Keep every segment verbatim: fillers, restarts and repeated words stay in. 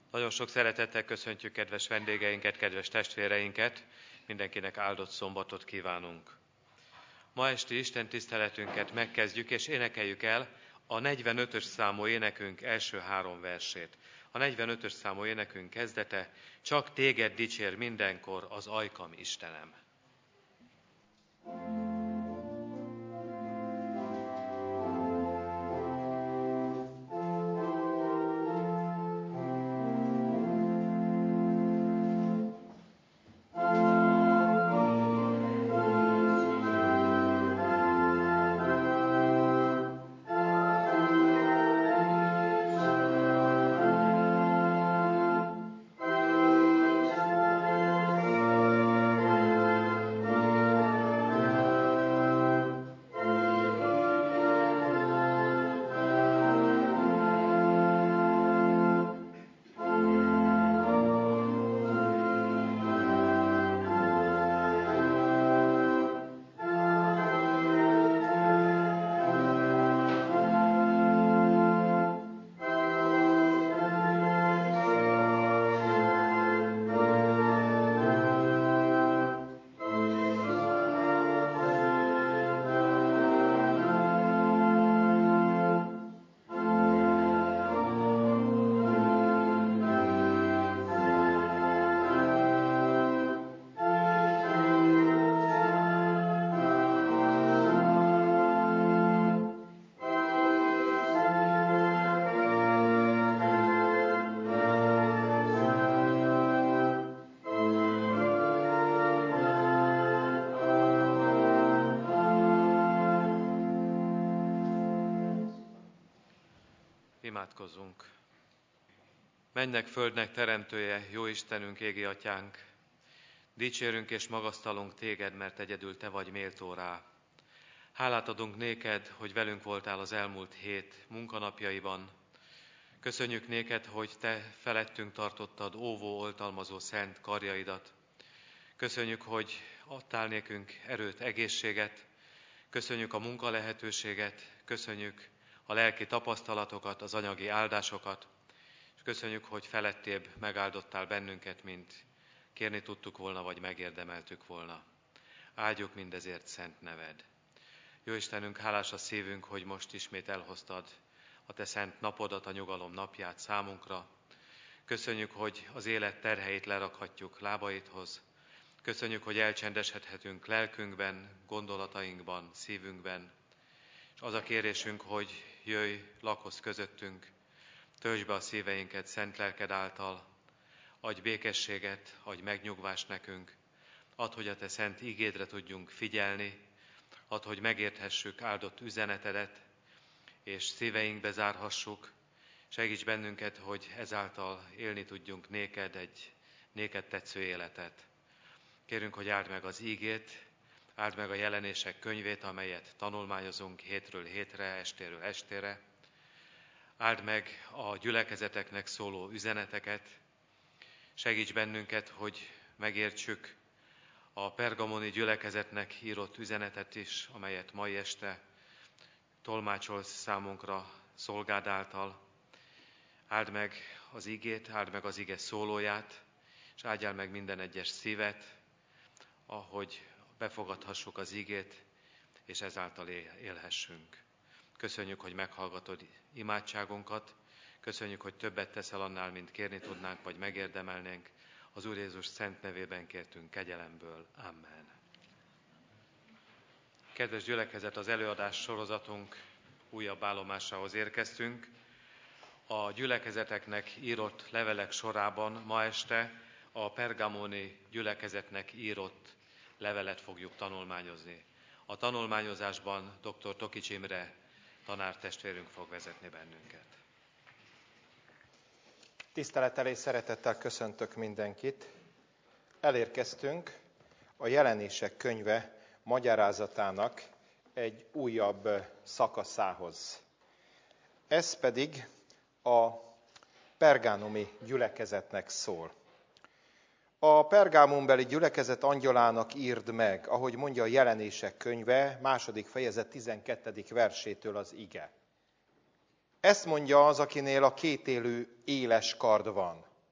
Nagyon sok szeretettel köszöntjük kedves vendégeinket, kedves testvéreinket, mindenkinek áldott szombatot kívánunk. Ma esti Isten tiszteletünket megkezdjük és énekeljük el a negyvenötös számú énekünk első három versét. A negyvenötös számú énekünk kezdete: Csak téged dicsér mindenkor az ajkam, Istenem. Imádkozzunk. Mennek, földnek teremtője, jó Istenünk, égi atyánk, dicsérünk és magasztalunk téged, mert egyedül te vagy méltó rá. Hálát adunk néked, hogy velünk voltál az elmúlt hét munkanapjaiban. Köszönjük néked, hogy te felettünk tartottad óvó, oltalmazó szent karjaidat. Köszönjük, hogy adtál nékünk erőt, egészséget. Köszönjük a munka lehetőséget, köszönjük a lelki tapasztalatokat, az anyagi áldásokat, és köszönjük, hogy felettébb megáldottál bennünket, mint kérni tudtuk volna, vagy megérdemeltük volna. Áldjuk mindezért szent neved. Jó Istenünk, hálás a szívünk, hogy most ismét elhoztad a te szent napodat, a nyugalom napját számunkra. Köszönjük, hogy az élet terheit lerakhatjuk lábaidhoz. Köszönjük, hogy elcsendesedhetünk lelkünkben, gondolatainkban, szívünkben. És az a kérésünk, hogy jöjj, lakozz közöttünk, töltsd be a szíveinket szent lelked által, adj békességet, adj megnyugvást nekünk, add, hogy a te szent ígédre tudjunk figyelni, add, hogy megérthessük áldott üzenetedet, és szíveinkbe zárhassuk. Segíts bennünket, hogy ezáltal élni tudjunk néked egy néked tetsző életet. Kérünk, hogy áld meg az ígét, áld meg a jelenések könyvét, amelyet tanulmányozunk hétről hétre, estéről estére. Áld meg a gyülekezeteknek szóló üzeneteket. Segíts bennünket, hogy megértsük a pergamoni gyülekezetnek írott üzenetet is, amelyet mai este tolmácsolsz számunkra szolgád által. Áld meg az igét, áld meg az ige szólóját, és áldjál meg minden egyes szívet, ahogy befogadhassuk az igét, és ezáltal élhessünk. Köszönjük, hogy meghallgatod imádságunkat, köszönjük, hogy többet teszel annál, mint kérni tudnánk, vagy megérdemelnénk. Az Úr Jézus szent nevében kértünk kegyelemből. Amen. Kedves gyülekezet, az előadás sorozatunk újabb állomásához érkeztünk. A gyülekezeteknek írott levelek sorában ma este a pergamoni gyülekezetnek írott levelet fogjuk tanulmányozni. A tanulmányozásban dr. Tokics Imre tanártestvérünk fog vezetni bennünket. Tisztelettel és szeretettel köszöntök mindenkit. Elérkeztünk a Jelenések könyve magyarázatának egy újabb szakaszához. Ez pedig a pergámomi gyülekezetnek szól. A pergámonbeli gyülekezet angyalának írd meg, ahogy mondja a Jelenések könyve, második fejezet tizenkettedik versétől az ige. Ezt mondja az, akinél a kétélű éles kard van.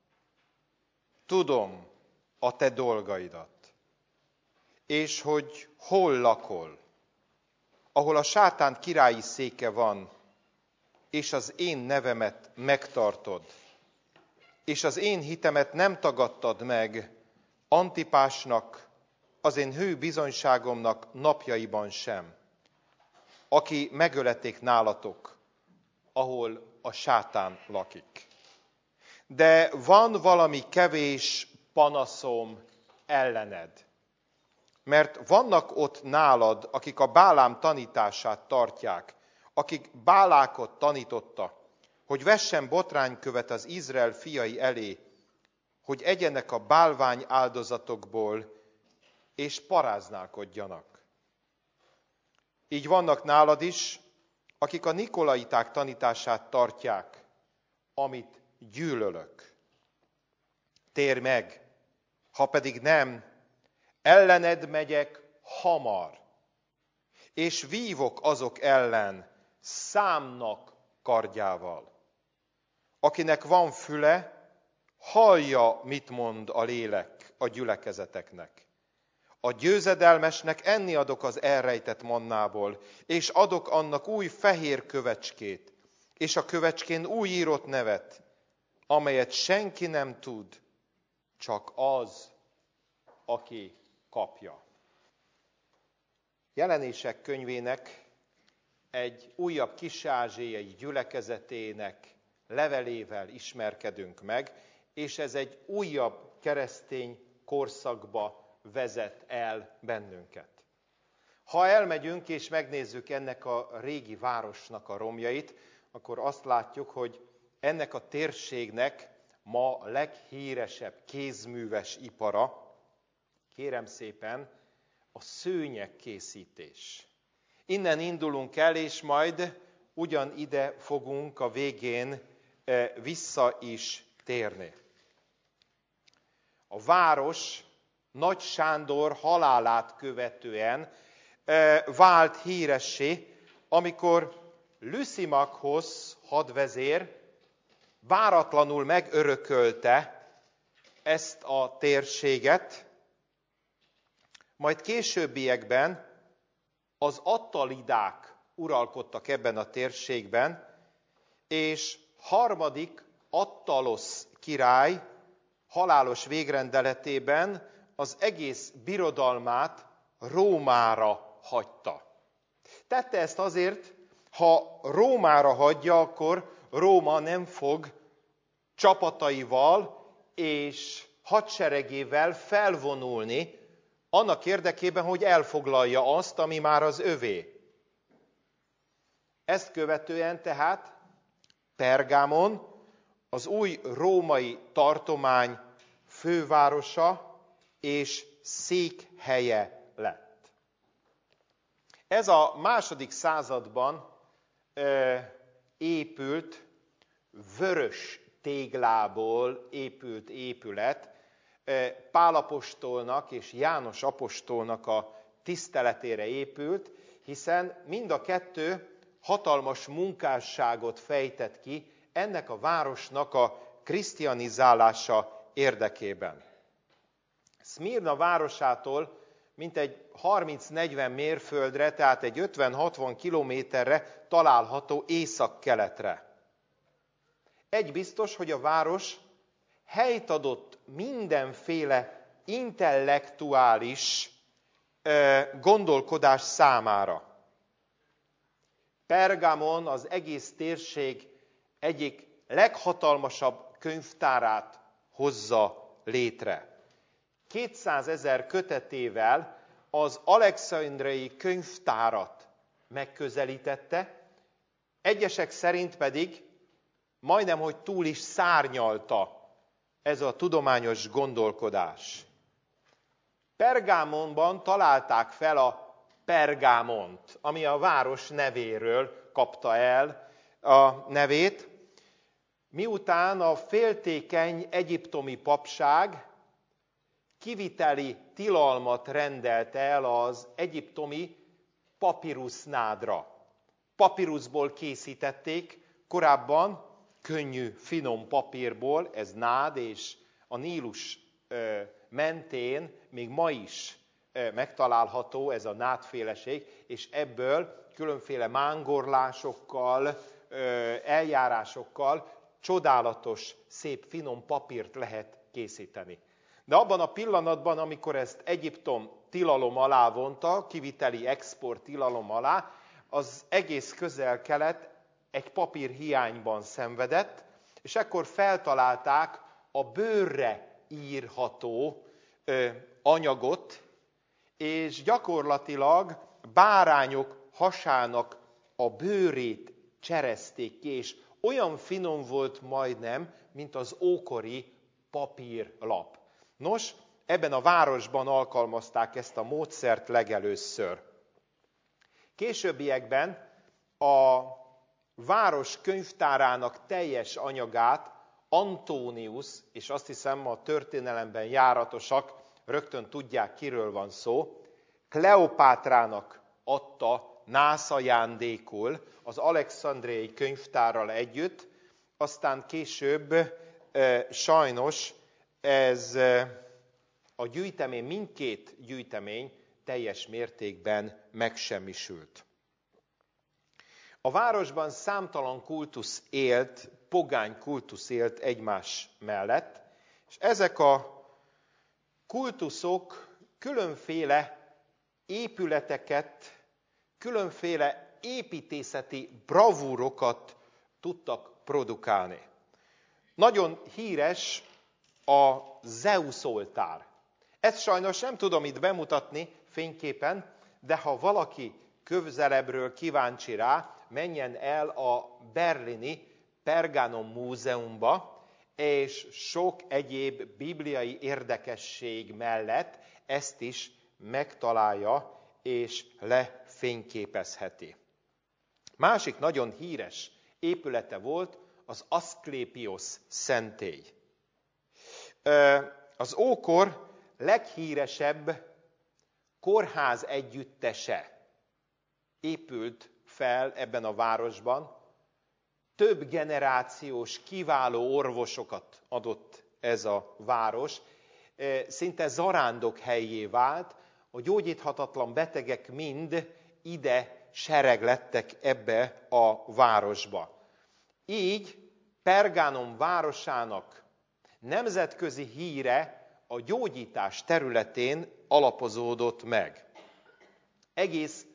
tudom a te dolgaidat, és hogy hol lakol, ahol a sátán királyi széke van, és az én nevemet megtartod, és az én hitemet nem tagadtad meg Antipásnak, az én hű bizonyságomnak napjaiban sem, aki megöleték nálatok, ahol a sátán lakik. De van valami kevés panaszom ellened, mert vannak ott nálad, akik a Bálám tanítását tartják, akik Bálákot tanította, hogy vessen botránykövet az Izrael fiai elé, hogy egyenek a bálvány áldozatokból, és paráználkodjanak. Így vannak nálad is, akik a nikolaiták tanítását tartják, amit gyűlölök. Térj meg, ha pedig nem, ellened megyek hamar, és vívok azok ellen számnak kardjával. Akinek van füle, hallja, mit mond a lélek a gyülekezeteknek. A győzedelmesnek enni adok az elrejtett mannából, és adok annak új fehér kövecskét, és a kövecskén új írott nevet, amelyet senki nem tud, csak az, aki kapja. Jelenések könyvének egy újabb kis-ázsiai gyülekezetének levelével ismerkedünk meg, és ez egy újabb keresztény korszakba vezet el bennünket. Ha elmegyünk és megnézzük ennek a régi városnak a romjait, akkor azt látjuk, hogy ennek a térségnek ma a leghíresebb kézműves ipara, kérem szépen, a szőnyegkészítés. Innen indulunk el, és majd ugyanide fogunk a végén vissza is térni. A város Nagy Sándor halálát követően vált híressé, amikor Lysimakhoz hadvezér váratlanul megörökölte ezt a térséget, majd későbbiekben az attalidák uralkodtak ebben a térségben, és harmadik Attalosz király halálos végrendeletében az egész birodalmát Rómára hagyta. Tette ezt azért, ha Rómára hagyja, akkor Róma nem fog csapataival és hadseregével felvonulni annak érdekében, hogy elfoglalja azt, ami már az övé. Ezt követően tehát Pergámon az új római tartomány fővárosa és székhelye lett. Ez a második században ö, épült, vörös téglából épült épület, Pál apostolnak és János apostolnak a tiszteletére épült, hiszen mind a kettő hatalmas munkásságot fejtett ki ennek a városnak a krisztianizálása érdekében. Szmirna városától mintegy harminc-negyven mérföldre, tehát egy ötven-hatvan kilométerre található észak-keletre. Egy biztos, hogy a város helyt adott mindenféle intellektuális gondolkodás számára. Pergamon az egész térség egyik leghatalmasabb könyvtárát hozza létre. kétszázezer kötetével az alexandriai könyvtárat megközelítette, egyesek szerint pedig majdnem, hogy túl is szárnyalta ez a tudományos gondolkodás. Pergámonban találták fel a Pergámont, ami a város nevéről kapta el a nevét, miután a féltékeny egyiptomi papság kiviteli tilalmat rendelt el az egyiptomi papirusznádra. Papiruszból készítették, korábban könnyű, finom papírból, ez nád, és a a Nílus mentén még ma is megtalálható ez a nádféleség, és ebből különféle mángorlásokkal, eljárásokkal csodálatos, szép, finom papírt lehet készíteni. De abban a pillanatban, amikor ezt Egyiptom tilalom alá vonta, kiviteli export tilalom alá, az egész Közel-Kelet egy papír hiányban szenvedett, és ekkor feltalálták a bőrre írható ö, anyagot, és gyakorlatilag bárányok hasának a bőrét cserezték ki, és olyan finom volt majdnem, mint az ókori papírlap. Nos, ebben a városban alkalmazták ezt a módszert legelőször. Későbbiekben a város könyvtárának teljes anyagát Antónius, és azt hiszem a történelemben járatosak rögtön tudják, kiről van szó, Kleopátrának adta nászajándékul az alexandriai könyvtárral együtt, aztán később e, sajnos ez e, a gyűjtemény, mindkét gyűjtemény teljes mértékben megsemmisült. A városban számtalan kultusz élt, pogány kultusz élt egymás mellett, és ezek a kultuszok különféle épületeket, különféle építészeti bravúrokat tudtak produkálni. Nagyon híres a Zeusz oltár. Ezt sajnos nem tudom itt bemutatni fényképen, de ha valaki közelebbről kíváncsi rá, menjen el a berlini Pergamon Múzeumba, és sok egyéb bibliai érdekesség mellett ezt is megtalálja és lefényképezheti. Másik nagyon híres épülete volt az Aszklépios szentély. Az ókor leghíresebb kórház együttese épült fel ebben a városban. Több generációs kiváló orvosokat adott ez a város. Szinte zarándok helyé vált, a gyógyíthatatlan betegek mind ide sereglettek ebbe a városba. Így Pergamon városának nemzetközi híre a gyógyítás területén alapozódott meg. Egész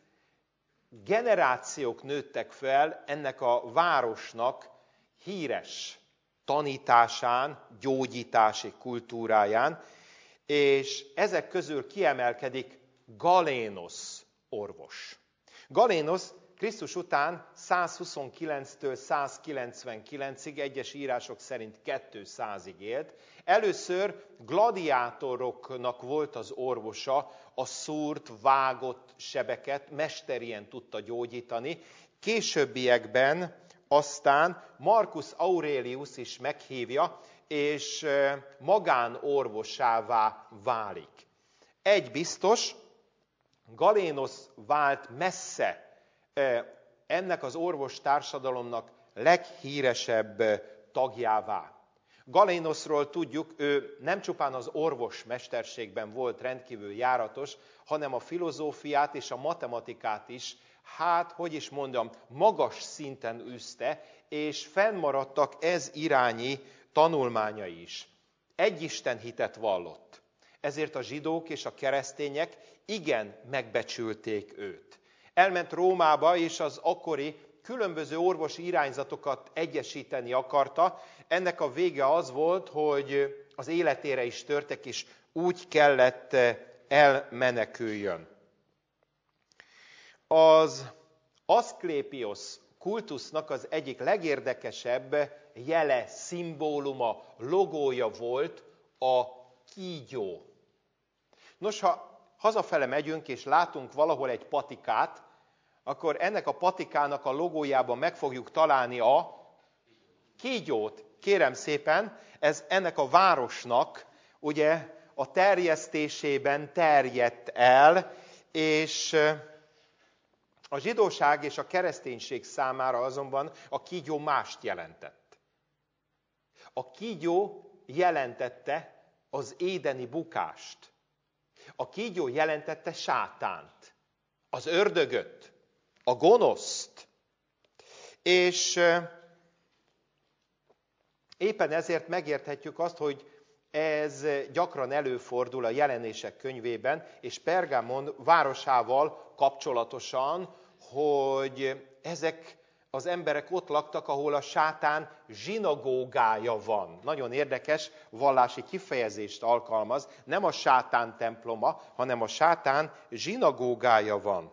generációk nőttek fel ennek a városnak híres tanításán, gyógyítási kultúráján, és ezek közül kiemelkedik Galénosz orvos. Galénosz Krisztus után százhuszonkilenctől százkilencvenkilencig, egyes írások szerint kétszázig élt. Először gladiátoroknak volt az orvosa, a szúrt, vágott sebeket mesterien tudta gyógyítani. Későbbiekben aztán Marcus Aurelius is meghívja, és magánorvosává válik. Egy biztos, Galénosz vált messze ennek az orvostársadalomnak leghíresebb tagjává. Galénoszról tudjuk, ő nem csupán az orvos mesterségben volt rendkívül járatos, hanem a filozófiát és a matematikát is, hát, hogy is mondjam, magas szinten űzte, és fennmaradtak ez irányi tanulmányai is. Egyisten hitet vallott. Ezért a zsidók és a keresztények igen megbecsülték őt. Elment Rómába, és az akkori különböző orvosi irányzatokat egyesíteni akarta. Ennek a vége az volt, hogy az életére is törtek, és úgy kellett elmeneküljön. Az Aszklépios kultusznak az egyik legérdekesebb jele, szimbóluma, logója volt a kígyó. Nos, ha hazafele megyünk, és látunk valahol egy patikát, akkor ennek a patikának a logójában meg fogjuk találni a kígyót. Kérem szépen, ez ennek a városnak ugye a terjesztésében terjedt el, és a zsidóság és a kereszténység számára azonban a kígyó mást jelentett. A kígyó jelentette az édeni bukást. A kígyó jelentette sátánt, az ördögöt, a gonoszt. És éppen ezért megérthetjük azt, hogy ez gyakran előfordul a Jelenések könyvében, és Pergámon városával kapcsolatosan, hogy ezek az emberek ott laktak, ahol a sátán zsinagógája van. Nagyon érdekes vallási kifejezést alkalmaz. Nem a sátán temploma, hanem a sátán zsinagógája van.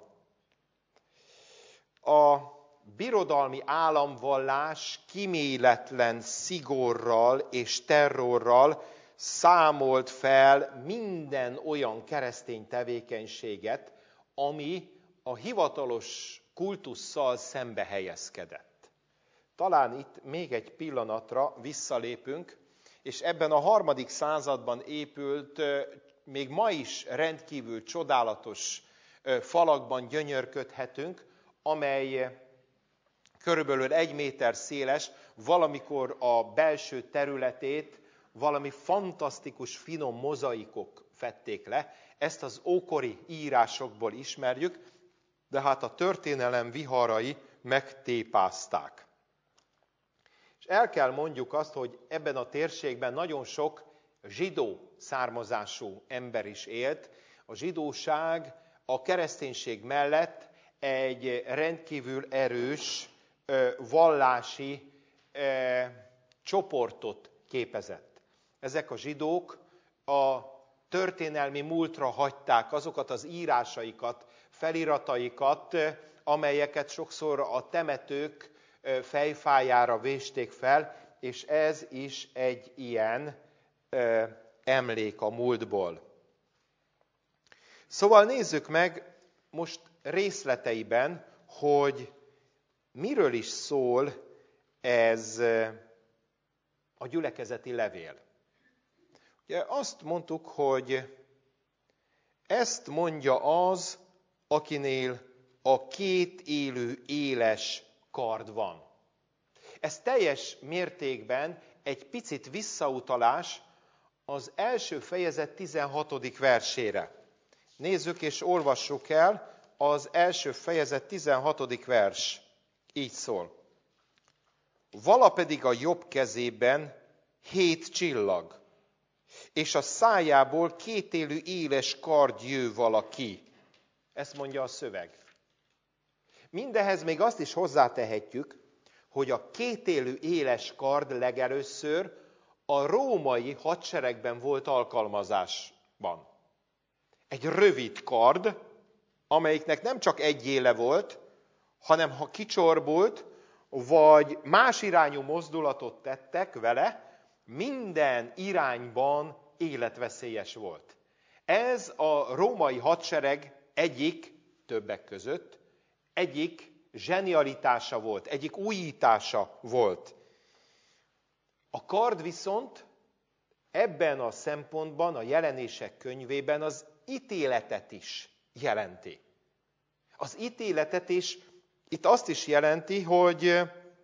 A birodalmi államvallás kíméletlen szigorral és terrorral számolt fel minden olyan keresztény tevékenységet, ami a hivatalos kultusszal szembe helyezkedett. Talán itt még egy pillanatra visszalépünk, és ebben a harmadik században épült, még ma is rendkívül csodálatos falakban gyönyörködhetünk, amely körülbelül egy méter széles, valamikor a belső területét valami fantasztikus, finom mozaikok fedték le. Ezt az ókori írásokból ismerjük, de hát a történelem viharai megtépázták. És el kell mondjuk azt, hogy ebben a térségben nagyon sok zsidó származású ember is élt. A zsidóság a kereszténység mellett egy rendkívül erős vallási csoportot képezett. Ezek a zsidók a történelmi múltra hagyták azokat az írásaikat, felirataikat, amelyeket sokszor a temetők fejfájára vésték fel, és ez is egy ilyen emlék a múltból. Szóval nézzük meg most részleteiben, hogy miről is szól ez a gyülekezeti levél. Ugye azt mondtuk, hogy ezt mondja az, akinél a két élő éles kard van. Ez teljes mértékben egy picit visszautalás az első fejezet tizenhatodik versére. Nézzük és olvassuk el az első fejezet tizenhatodik vers. Így szól. Vala pedig a jobb kezében hét csillag, és a szájából kétélű éles kard jő valaki. Ezt mondja a szöveg. Mindehez még azt is hozzátehetjük, hogy a kétélű éles kard legelőször a római hadseregben volt alkalmazásban. Egy rövid kard, amelyiknek nem csak egy éle volt, hanem ha kicsorbult, vagy más irányú mozdulatot tettek vele, minden irányban életveszélyes volt. Ez a római hadsereg egyik, többek között, egyik zsenialitása volt, egyik újítása volt. A kard viszont ebben a szempontban, a Jelenések könyvében az ítéletet is jelenti. Az ítéletet is itt azt is jelenti, hogy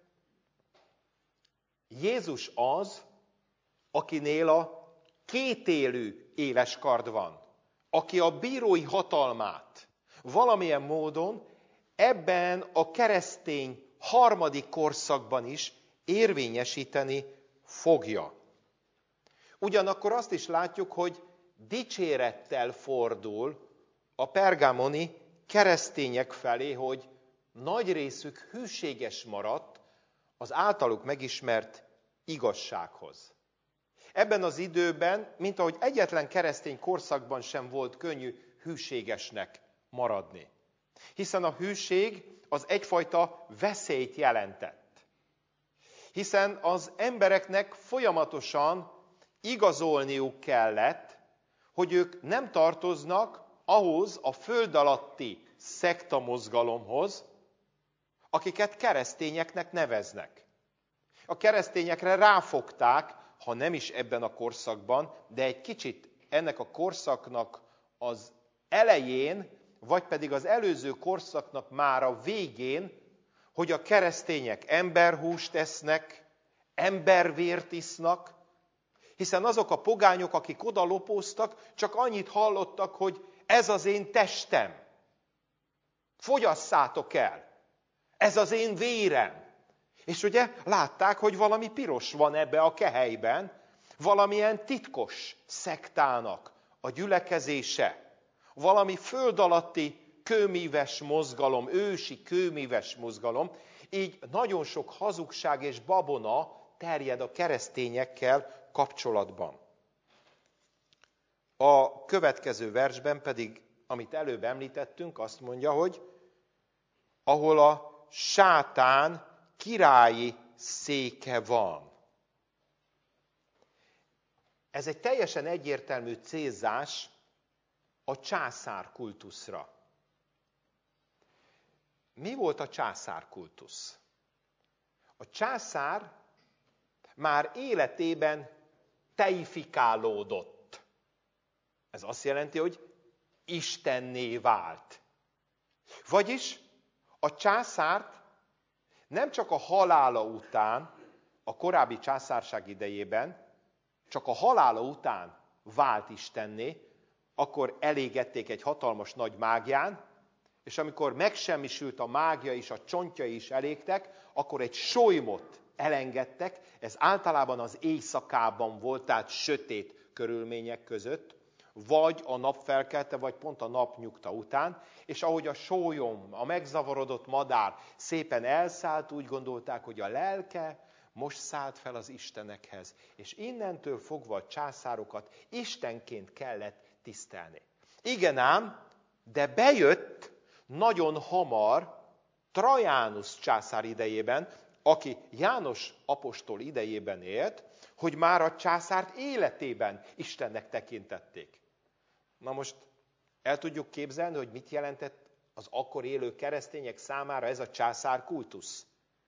Jézus az, akinél a kétélű éles kard van, aki a bírói hatalmát valamilyen módon ebben a keresztény harmadik korszakban is érvényesíteni fogja. Ugyanakkor azt is látjuk, hogy dicsérettel fordul a pergámoni keresztények felé, hogy nagy részük hűséges maradt az általuk megismert igazsághoz. Ebben az időben, mint ahogy egyetlen keresztény korszakban sem volt könnyű hűségesnek maradni. Hiszen a hűség az egyfajta veszélyt jelentett. Hiszen az embereknek folyamatosan igazolniuk kellett, hogy ők nem tartoznak ahhoz a föld alatti szektamozgalomhoz, akiket keresztényeknek neveznek. A keresztényekre ráfogták, ha nem is ebben a korszakban, de egy kicsit ennek a korszaknak az elején, vagy pedig az előző korszaknak már a végén, hogy a keresztények emberhúst esznek, embervért isznak, Hiszen azok a pogányok, akik oda lopóztak, csak annyit hallottak, hogy ez az én testem. Fogyaszátok el. Ez az én vérem. És ugye látták, hogy valami piros van ebbe a kehelyben, valamilyen titkos szektának a gyülekezése, valami föld alatti kőmíves mozgalom, ősi kőmíves mozgalom, így nagyon sok hazugság és babona terjed a keresztényekkel kapcsolatban. A következő versben pedig, amit előbb említettünk, azt mondja, hogy ahol a sátán királyi széke van. Ez egy teljesen egyértelmű célzás a császárkultuszra. Mi volt a császárkultusz? A császár már életében teifikálódott. Ez azt jelenti, hogy istenné vált. Vagyis a császárt nem csak a halála után, a korábbi császárság idejében, csak a halála után vált istenné, akkor elégették egy hatalmas nagy mágián, és amikor megsemmisült a mágia és a csontjai is elégtek, akkor egy solymot elengedtek, ez általában az éjszakában volt, tehát sötét körülmények között, vagy a nap felkelte, vagy pont a nap nyugta után, és ahogy a sólyom, a megzavarodott madár szépen elszállt, úgy gondolták, hogy a lelke most szállt fel az istenekhez, és innentől fogva a császárokat istenként kellett tisztelni. Igen ám, de bejött nagyon hamar Trajanus császár idejében, aki János apostol idejében élt, hogy már a császárt életében Istennek tekintették. Na most el tudjuk képzelni, hogy mit jelentett az akkor élő keresztények számára ez a császárkultusz?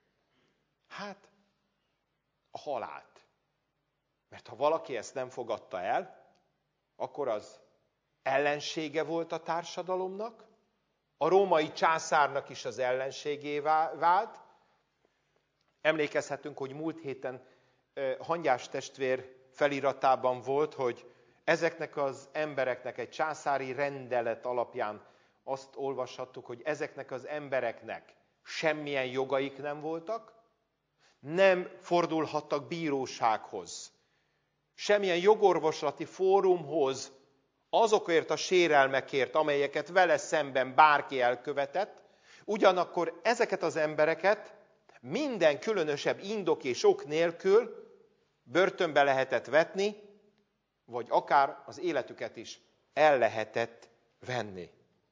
Hát, a halált. Mert ha valaki ezt nem fogadta el, akkor az ellensége volt a társadalomnak, a római császárnak is az ellenségévé vált. Emlékezhetünk, hogy múlt héten Hangyás testvér feliratában volt, hogy ezeknek az embereknek egy császári rendelet alapján azt olvashattuk, hogy ezeknek az embereknek semmilyen jogaik nem voltak, nem fordulhattak bírósághoz, semmilyen jogorvoslati fórumhoz azokért a sérelmekért, amelyeket vele szemben bárki elkövetett, ugyanakkor ezeket az embereket minden különösebb indok és ok nélkül börtönbe lehetett vetni, vagy akár az életüket is el lehetett venni.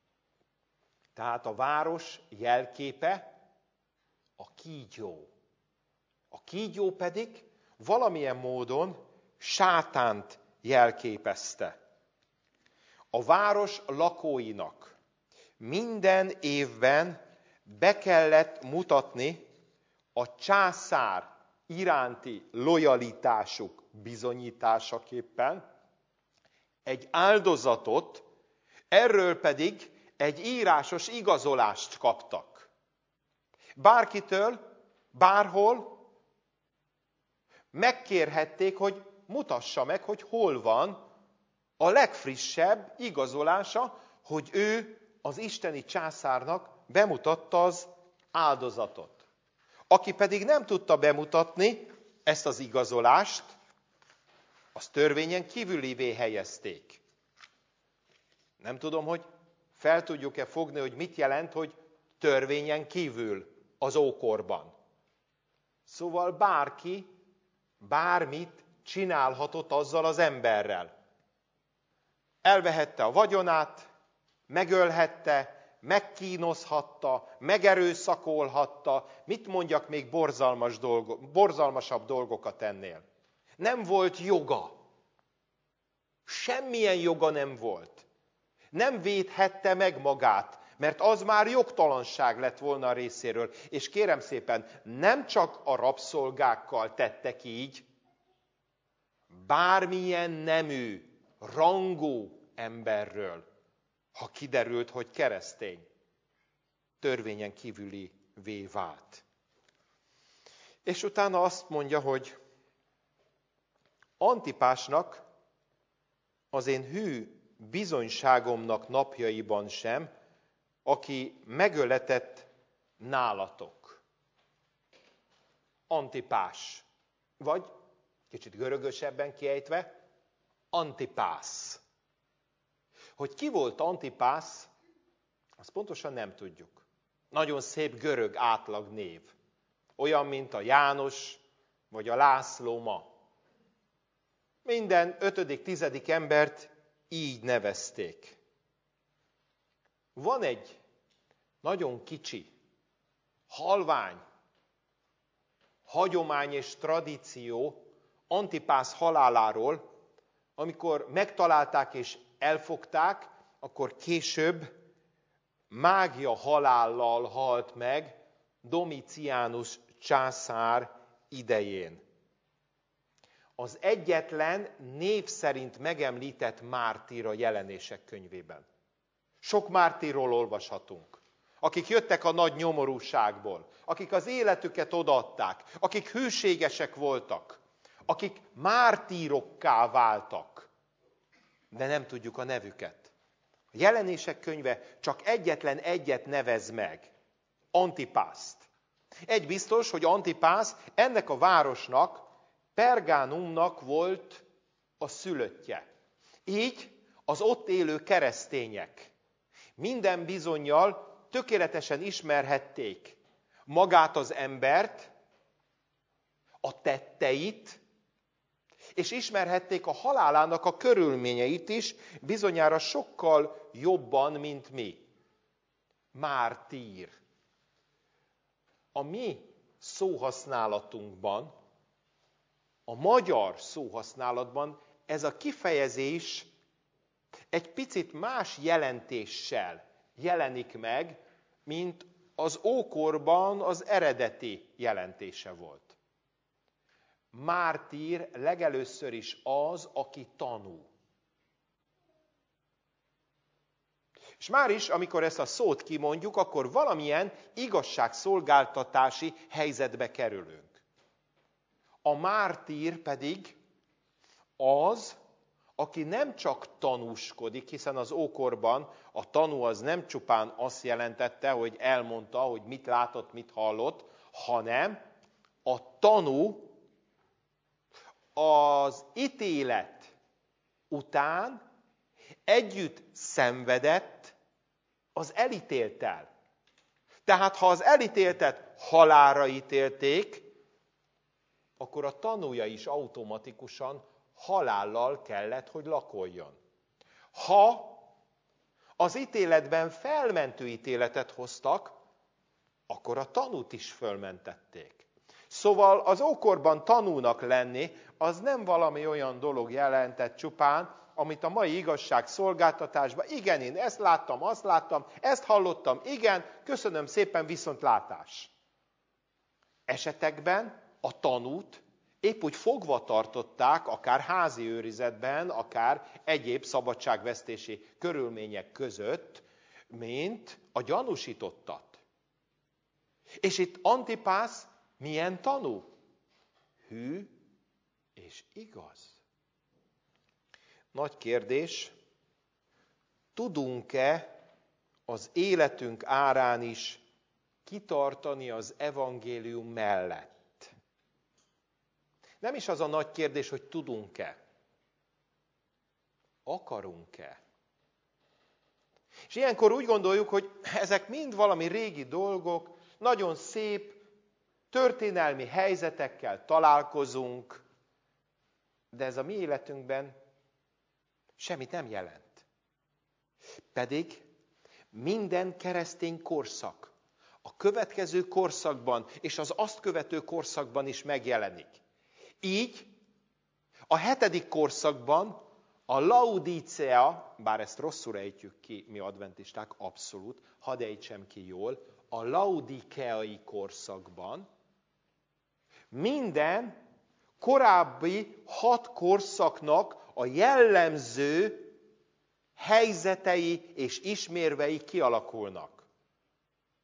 Tehát a város jelképe a kígyó. A kígyó pedig valamilyen módon sátánt jelképezte. A város lakóinak minden évben be kellett mutatni a császár iránti lojalitásuk bizonyításaképpen egy áldozatot, erről pedig egy írásos igazolást kaptak. Bárkitől, bárhol megkérhették, hogy mutassa meg, hogy hol van a legfrissebb igazolása, hogy ő az isteni császárnak bemutatta az áldozatot. Aki pedig nem tudta bemutatni ezt az igazolást, az törvényen kívülivé helyezték. Nem tudom, hogy fel tudjuk-e fogni, hogy mit jelent, hogy törvényen kívül az ókorban. Szóval bárki bármit csinálhatott azzal az emberrel. Elvehette a vagyonát, megölhette, megkínozhatta, megerőszakolhatta, mit mondjak még borzalmas dolgo, borzalmasabb dolgokat ennél. Nem volt joga. Semmilyen joga nem volt. Nem védhette meg magát, mert az már jogtalanság lett volna a részéről. És kérem szépen, nem csak a rabszolgákkal tettek így, bármilyen nemű, rangú emberről, ha kiderült, hogy keresztény, törvényen kívülivé vált. És utána azt mondja, hogy Antipásnak az én hű bizonyságomnak napjaiban sem, aki megöletett nálatok. Antipás. Vagy, kicsit görögösebben kiejtve, Antipász. Hogy ki volt Antipász, azt pontosan nem tudjuk. Nagyon szép görög átlag név. Olyan, mint a János vagy a László ma. Minden ötödik, tizedik embert így nevezték. Van egy nagyon kicsi, halvány, hagyomány és tradíció Antipász haláláról, amikor megtalálták és elfogták, akkor később mágia halállal halt meg Domitianus császár idején. Az egyetlen név szerint megemlített mártír a Jelenések könyvében. Sok mártírról olvashatunk, akik jöttek a nagy nyomorúságból, akik az életüket odaadták, akik hűségesek voltak, akik mártírokká váltak, de nem tudjuk a nevüket. A Jelenések könyve csak egyetlen egyet nevez meg, Antipászt. Egy biztos, hogy Antipász ennek a városnak, Pergánumnak volt a szülöttje. Így az ott élő keresztények minden bizonnyal tökéletesen ismerhették magát az embert, a tetteit, és ismerhették a halálának a körülményeit is, bizonyára sokkal jobban, mint mi. Mártír. A mi szóhasználatunkban, a magyar szóhasználatban ez a kifejezés egy picit más jelentéssel jelenik meg, mint az ókorban az eredeti jelentése volt. Mártír legelőször is az, aki tanú. És már is, amikor ezt a szót kimondjuk, akkor valamilyen igazságszolgáltatási helyzetbe kerülünk. A mártír pedig az, aki nem csak tanúskodik, hiszen az ókorban a tanú az nem csupán azt jelentette, hogy elmondta, hogy mit látott, mit hallott, hanem a tanú az ítélet után együtt szenvedett az elítélttel. Tehát ha az elítéltet halálra ítélték, akkor a tanúja is automatikusan halállal kellett, hogy lakoljon. Ha az ítéletben felmentő ítéletet hoztak, akkor a tanút is fölmentették. Szóval az ókorban tanúnak lenni, az nem valami olyan dolog jelentett csupán, amit a mai igazságszolgáltatásban, igen, én ezt láttam, azt láttam, ezt hallottam, igen, köszönöm szépen, viszontlátás. Esetekben a tanút épp úgy fogva tartották, akár házi őrizetben, akár egyéb szabadságvesztési körülmények között, mint a gyanúsítottat. És itt Antipász milyen tanú? Hű és igaz. Nagy kérdés, tudunk-e az életünk árán is kitartani az evangélium mellett? Nem is az a nagy kérdés, hogy tudunk-e. Akarunk-e? És ilyenkor úgy gondoljuk, hogy ezek mind valami régi dolgok, nagyon szép, történelmi helyzetekkel találkozunk, de ez a mi életünkben semmit nem jelent. Pedig minden keresztény korszak a következő korszakban és az azt követő korszakban is megjelenik. Így a hetedik korszakban a Laodicea, bár ezt rosszul ejtjük ki mi adventisták, abszolút, hadd ejtsem ki jól, a laodikeai korszakban minden korábbi hat korszaknak a jellemző helyzetei és ismérvei kialakulnak.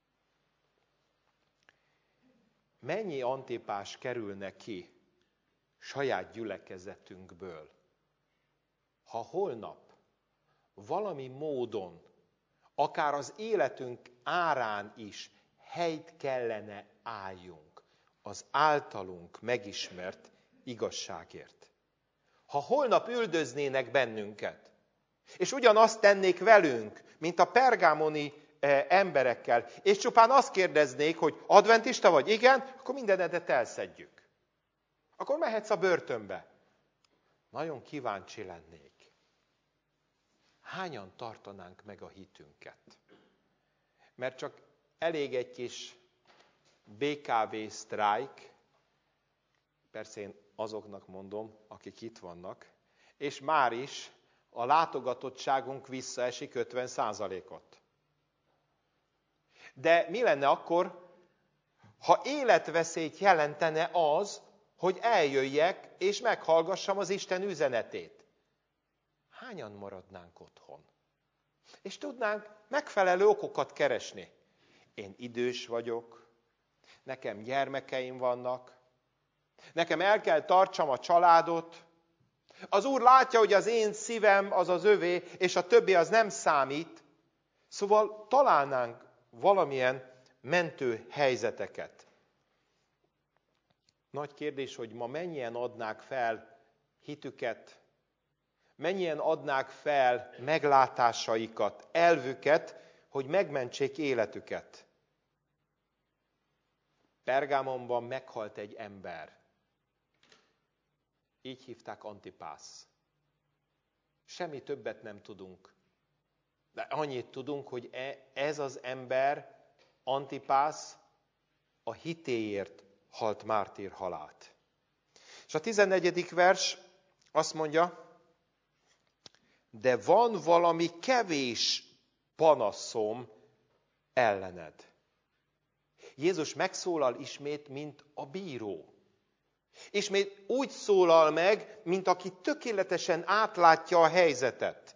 Mennyi Antipás kerülne ki saját gyülekezetünkből. Ha holnap valami módon, akár az életünk árán is helyt kellene álljunk az általunk megismert igazságért. Ha holnap üldöznének bennünket, és ugyanazt tennék velünk, mint a pergámoni emberekkel, és csupán azt kérdeznék, hogy adventista vagy? Igen, akkor mindenedet elszedjük. Akkor mehetsz a börtönbe. Nagyon kíváncsi lennék. Hányan tartanánk meg a hitünket? Mert csak elég egy kis bé ká vé sztrájk, persze én azoknak mondom, akik itt vannak, és már is a látogatottságunk visszaesik ötven százalékot. De mi lenne akkor, ha életveszélyt jelentene az, hogy eljöjjek és meghallgassam az Isten üzenetét? Hányan maradnánk otthon? És tudnánk megfelelő okokat keresni. Én idős vagyok, nekem gyermekeim vannak, nekem el kell tartsam a családot, az Úr látja, hogy az én szívem az az övé, és a többi az nem számít, szóval találnánk valamilyen mentő helyzeteket. Nagy kérdés, hogy ma mennyien adnák fel hitüket, mennyien adnák fel meglátásaikat, elvüket, hogy megmentsék életüket. Pergámonban meghalt egy ember. Így hívták Antipász. Semmi többet nem tudunk. De annyit tudunk, hogy ez az ember, Antipász, a hitéért halt mártír halált. És a tizennegyedik vers azt mondja, de van valami kevés panaszom ellened. Jézus megszólal ismét, mint a bíró. Ismét úgy szólal meg, mint aki tökéletesen átlátja a helyzetet.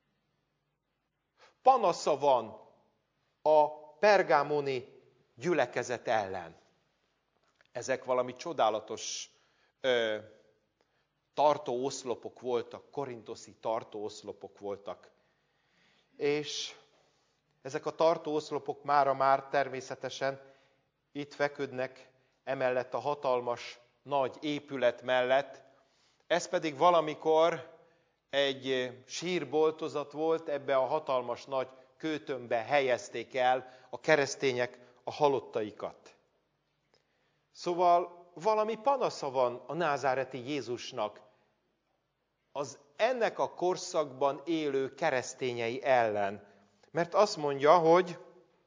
Panasza van a pergámoni gyülekezet ellen. Ezek valami csodálatos ö, tartóoszlopok voltak, korintoszi tartóoszlopok voltak. És ezek a tartóoszlopok mára már természetesen itt feküdnek emellett a hatalmas nagy épület mellett. Ez pedig valamikor egy sírboltozat volt, ebbe a hatalmas nagy kőtömbbe helyezték el a keresztények a halottaikat. Szóval valami panasza van a názáreti Jézusnak az ennek a korszakban élő keresztényei ellen. Mert azt mondja, hogy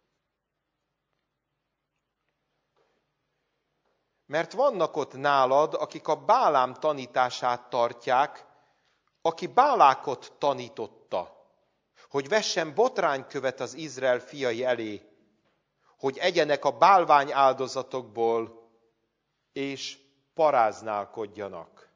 mert vannak ott nálad, akik a Bálám tanítását tartják, aki Bálákot tanította, hogy vessen botránykövet az Izrael fiai elé, hogy egyenek a bálvány áldozatokból, és paráználkodjanak.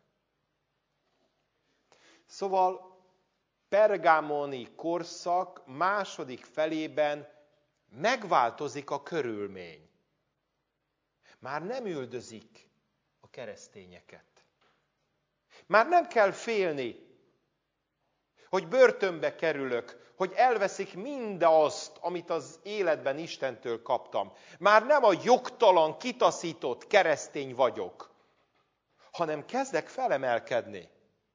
Szóval pergámoni korszak második felében megváltozik a körülmény. Már nem üldözik a keresztényeket. Már nem kell félni, hogy börtönbe kerülök, hogy elveszik mindazt, amit az életben Istentől kaptam. Már nem a jogtalan, kitaszított keresztény vagyok, hanem kezdek felemelkedni.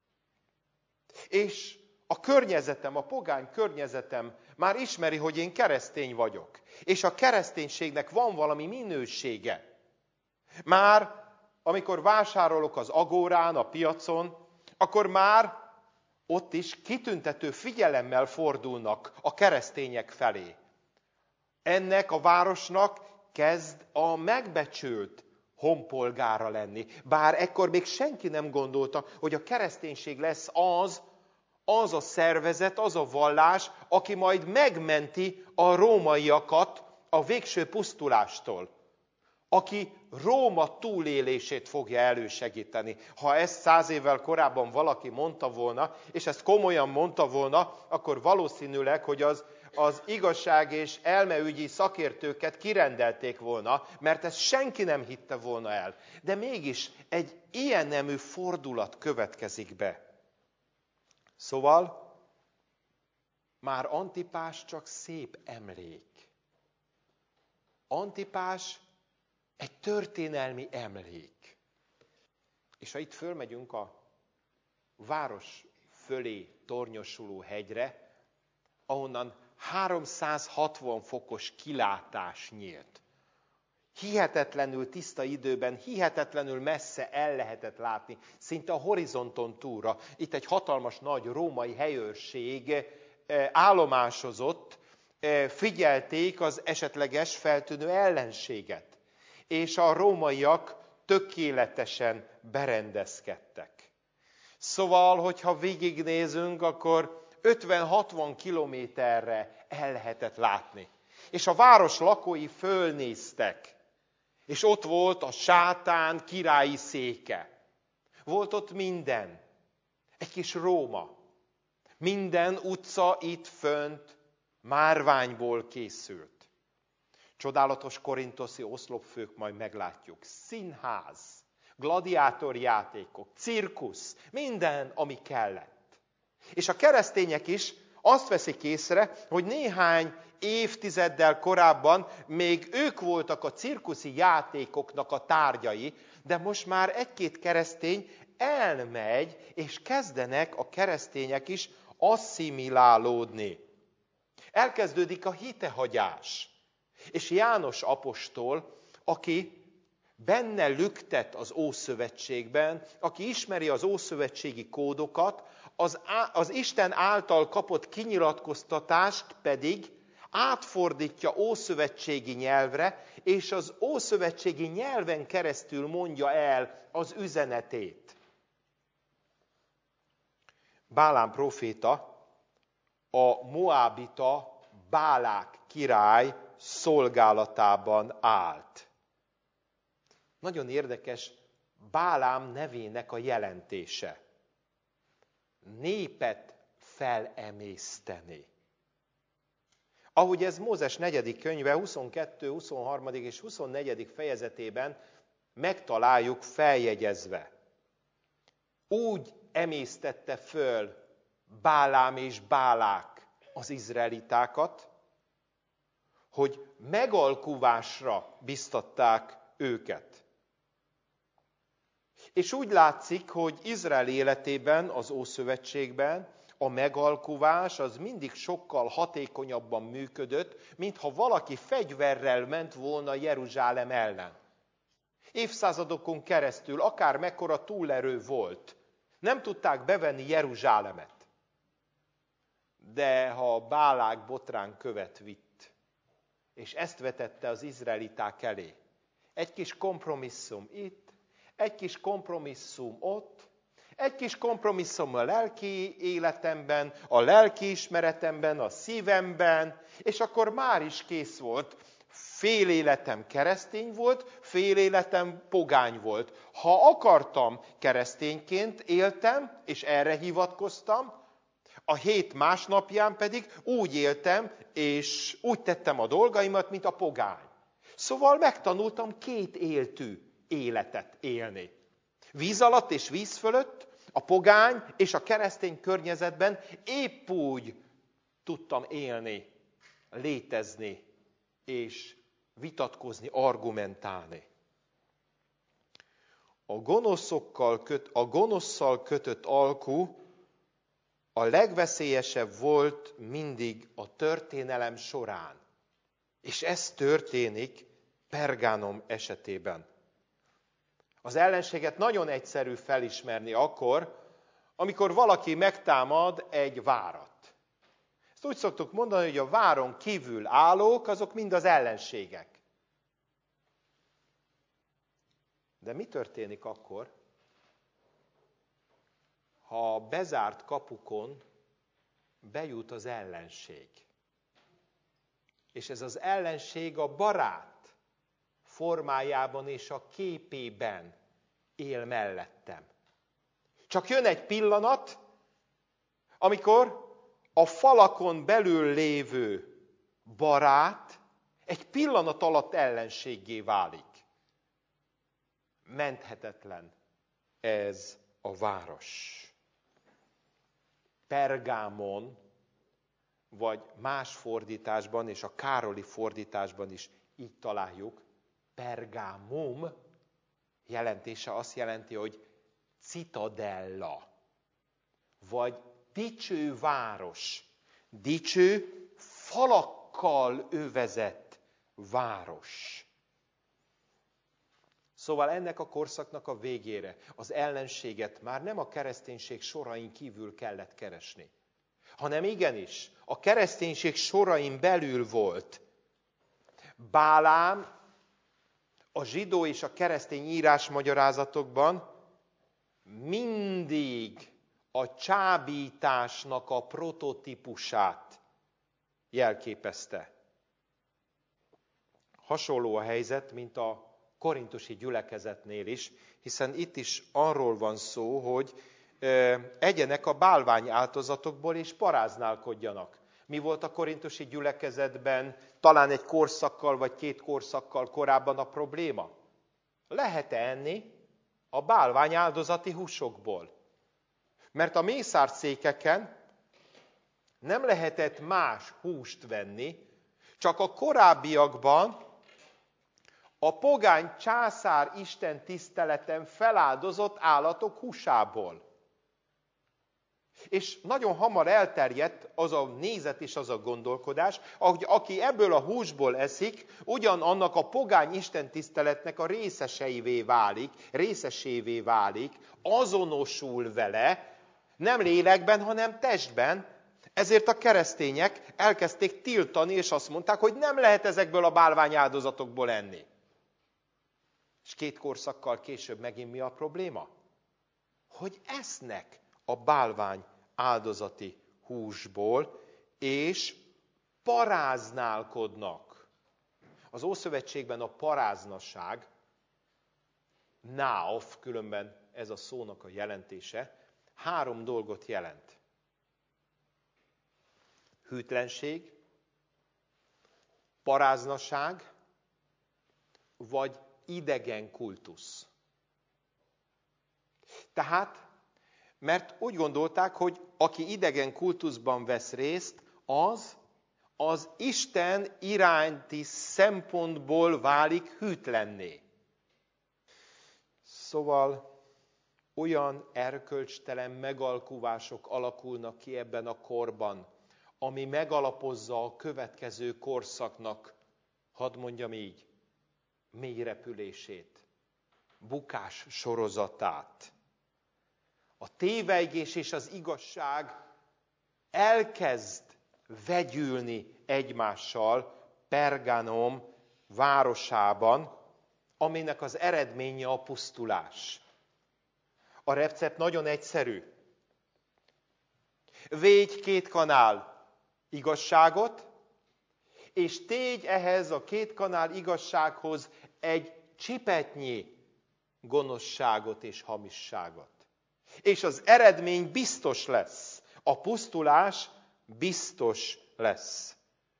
És a környezetem, a pogány környezetem már ismeri, hogy én keresztény vagyok. És a kereszténységnek van valami minősége. Már amikor vásárolok az agórán, a piacon, akkor már ott is kitüntető figyelemmel fordulnak a keresztények felé. Ennek a városnak kezd a megbecsült honpolgára lenni. Bár ekkor még senki nem gondolta, hogy a kereszténység lesz az, az a szervezet, az a vallás, aki majd megmenti a rómaiakat a végső pusztulástól. Aki Róma túlélését fogja elősegíteni. Ha ezt száz évvel korábban valaki mondta volna, és ezt komolyan mondta volna, akkor valószínűleg, hogy az az igazság és elmeügyi szakértőket kirendelték volna, mert ezt senki nem hitte volna el. De mégis egy ilyen nemű fordulat következik be. Szóval már Antipás csak szép emlék. Antipás egy történelmi emlék. És ha itt fölmegyünk a város fölé tornyosuló hegyre, ahonnan háromszázhatvan fokos kilátás nyílt. Hihetetlenül tiszta időben, hihetetlenül messze el lehetett látni, szinte a horizonton túlra. Itt egy hatalmas nagy római helyőrség állomásozott, figyelték az esetleges feltűnő ellenséget. És a rómaiak tökéletesen berendezkedtek. Szóval, hogyha végignézünk, akkor ötven-hatvan kilométerre el lehetett látni. És a város lakói fölnéztek, és ott volt a sátán királyi széke. Volt ott minden. Egy kis Róma. Minden utca itt fönt márványból készült. Csodálatos korintoszi oszlopfők, majd meglátjuk. Színház, gladiátorjátékok, cirkusz, minden, ami kellett. És a keresztények is azt veszik észre, hogy néhány évtizeddel korábban még ők voltak a cirkuszi játékoknak a tárgyai, de most már egy-két keresztény elmegy, és kezdenek a keresztények is asszimilálódni. Elkezdődik a hitehagyás. És János apostol, aki benne lüktet az Ószövetségben, aki ismeri az ószövetségi kódokat, az, az Isten által kapott kinyilatkoztatást pedig átfordítja ószövetségi nyelvre, és az ószövetségi nyelven keresztül mondja el az üzenetét. Bálám próféta a moábita Bálák király szolgálatában állt. Nagyon érdekes Bálám nevének a jelentése. Népet felemészteni. Ahogy ez Mózes negyedik könyve huszonkettő, huszonharmadik és huszonnegyedik fejezetében megtaláljuk feljegyezve. Úgy emésztette föl Bálám és Bálák az izraelitákat, hogy megalkuvásra biztatták őket. És úgy látszik, hogy Izrael életében, az Ószövetségben a megalkuvás az mindig sokkal hatékonyabban működött, mintha valaki fegyverrel ment volna Jeruzsálem ellen. Évszázadokon keresztül, akár mekkora túlerő volt, nem tudták bevenni Jeruzsálemet. De ha Bálák botrán követ vitt, és ezt vetette az izraeliták elé, egy kis kompromisszum itt, egy kis kompromisszum ott, egy kis kompromisszum a lelki életemben, a lelki ismeretemben, a szívemben, és akkor már is kész volt. Fél életem keresztény volt, fél életem pogány volt. Ha akartam, keresztényként éltem, és erre hivatkoztam, a hét másnapján pedig úgy éltem, és úgy tettem a dolgaimat, mint a pogány. Szóval megtanultam két éltű életet élni. Víz alatt és víz fölött, a pogány és a keresztény környezetben épp úgy tudtam élni, létezni és vitatkozni, argumentálni. A gonoszokkal köt, a gonosszal kötött alkú a legveszélyesebb volt mindig a történelem során. És ez történik Pergánom esetében. Az ellenséget nagyon egyszerű felismerni akkor, amikor valaki megtámad egy várat. Ezt úgy szoktuk mondani, hogy a váron kívül állók, azok mind az ellenségek. De mi történik akkor, ha a bezárt kapukon bejut az ellenség? És ez az ellenség a barát formájában és a képében él mellettem. Csak jön egy pillanat, amikor a falakon belül lévő barát egy pillanat alatt ellenséggé válik. Menthetetlen ez a város. Pergámon, vagy más fordításban, és a Károli fordításban is így találjuk, Pergámum jelentése azt jelenti, hogy citadella, vagy dicső város, dicső falakkal övezett város. Szóval ennek a korszaknak a végére az ellenséget már nem a kereszténység sorain kívül kellett keresni, hanem igenis a kereszténység sorain belül volt. Bálám a zsidó és a keresztény írásmagyarázatokban mindig a csábításnak a prototípusát jelképezte. Hasonló a helyzet, mint a korintusi gyülekezetnél is, hiszen itt is arról van szó, hogy egyenek a bálvány áldozatokból és paráználkodjanak. Mi volt a korintusi gyülekezetben talán egy korszakkal vagy két korszakkal korábban a probléma? Lehet-e enni a bálvány áldozati húsokból? Mert a mészárszékeken nem lehetett más húst venni, csak a korábbiakban a pogány császár isten tiszteleten feláldozott állatok húsából. És nagyon hamar elterjedt az a nézet és az a gondolkodás, hogy aki ebből a húsból eszik, ugyanannak a pogány istentiszteletnek a részeseivé válik, részesévé válik, azonosul vele, nem lélekben, hanem testben. Ezért a keresztények elkezdték tiltani, és azt mondták, hogy nem lehet ezekből a bálványáldozatokból enni. És két korszakkal később megint mi a probléma? Hogy esznek a bálvány áldozati húsból, és paráználkodnak. Az Ószövetségben a paráznaság, náof, különben ez a szónak a jelentése, három dolgot jelent. Hűtlenség, paráznaság, vagy idegen kultusz. Tehát, mert úgy gondolták, hogy aki idegen kultuszban vesz részt, az az Isten iránti szempontból válik hűtlenné. Szóval olyan erkölcstelen megalkuvások alakulnak ki ebben a korban, ami megalapozza a következő korszaknak, hadd mondjam így, mélyrepülését, bukás sorozatát. A tévejgés és az igazság elkezd vegyülni egymással Pergamum városában, aminek az eredménye a pusztulás. A recept nagyon egyszerű. Védj két kanál igazságot, és tégy ehhez a két kanál igazsághoz egy csipetnyi gonoszságot és hamisságot. És az eredmény biztos lesz. A pusztulás biztos lesz.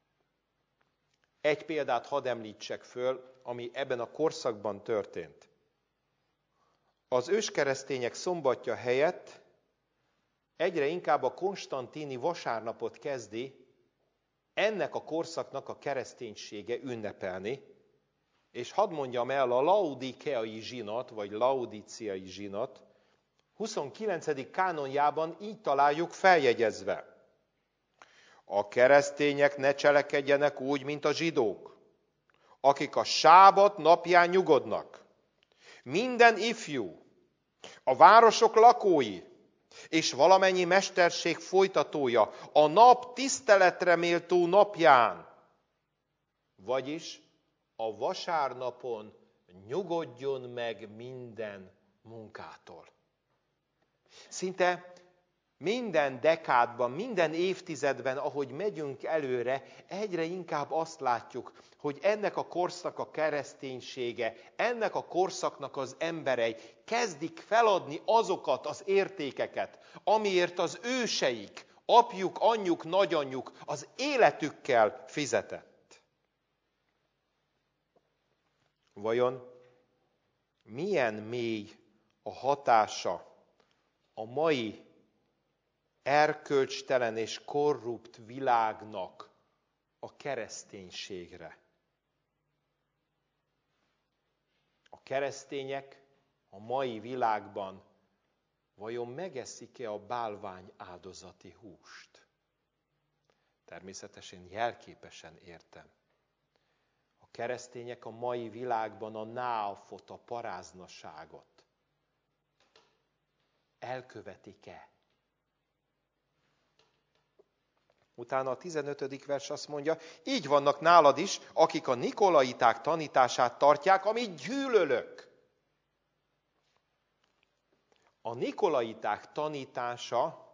Egy példát hadd említsek föl, ami ebben a korszakban történt. Az őskeresztények szombatja helyett egyre inkább a konstantini vasárnapot kezdi ennek a korszaknak a kereszténysége ünnepelni, és hadd mondjam el, a laudikeai zsinat, vagy laudíciai zsinat huszonkilencedik kánonjában így találjuk feljegyezve. A keresztények ne cselekedjenek úgy, mint a zsidók, akik a sábat napján nyugodnak. Minden ifjú, a városok lakói, és valamennyi mesterség folytatója a nap tiszteletre méltó napján, vagyis a vasárnapon nyugodjon meg minden munkától. Szinte minden dekádban, minden évtizedben, ahogy megyünk előre, egyre inkább azt látjuk, hogy ennek a korszak a kereszténysége, ennek a korszaknak az emberei kezdik feladni azokat az értékeket, amiért az őseik apjuk, anyjuk, nagyanyjuk az életükkel fizetett. Vajon milyen mély a hatása a mai erkölcstelen és korrupt világnak a kereszténységre? A keresztények a mai világban vajon megeszik-e a bálvány áldozati húst? Természetesen jelképesen értem. A keresztények a mai világban a náalfot, a paráznaságot elkövetik-e? Utána a tizenötödik vers azt mondja, így vannak nálad is, akik a nikolaiták tanítását tartják, amit gyűlölök. A nikolaiták tanítása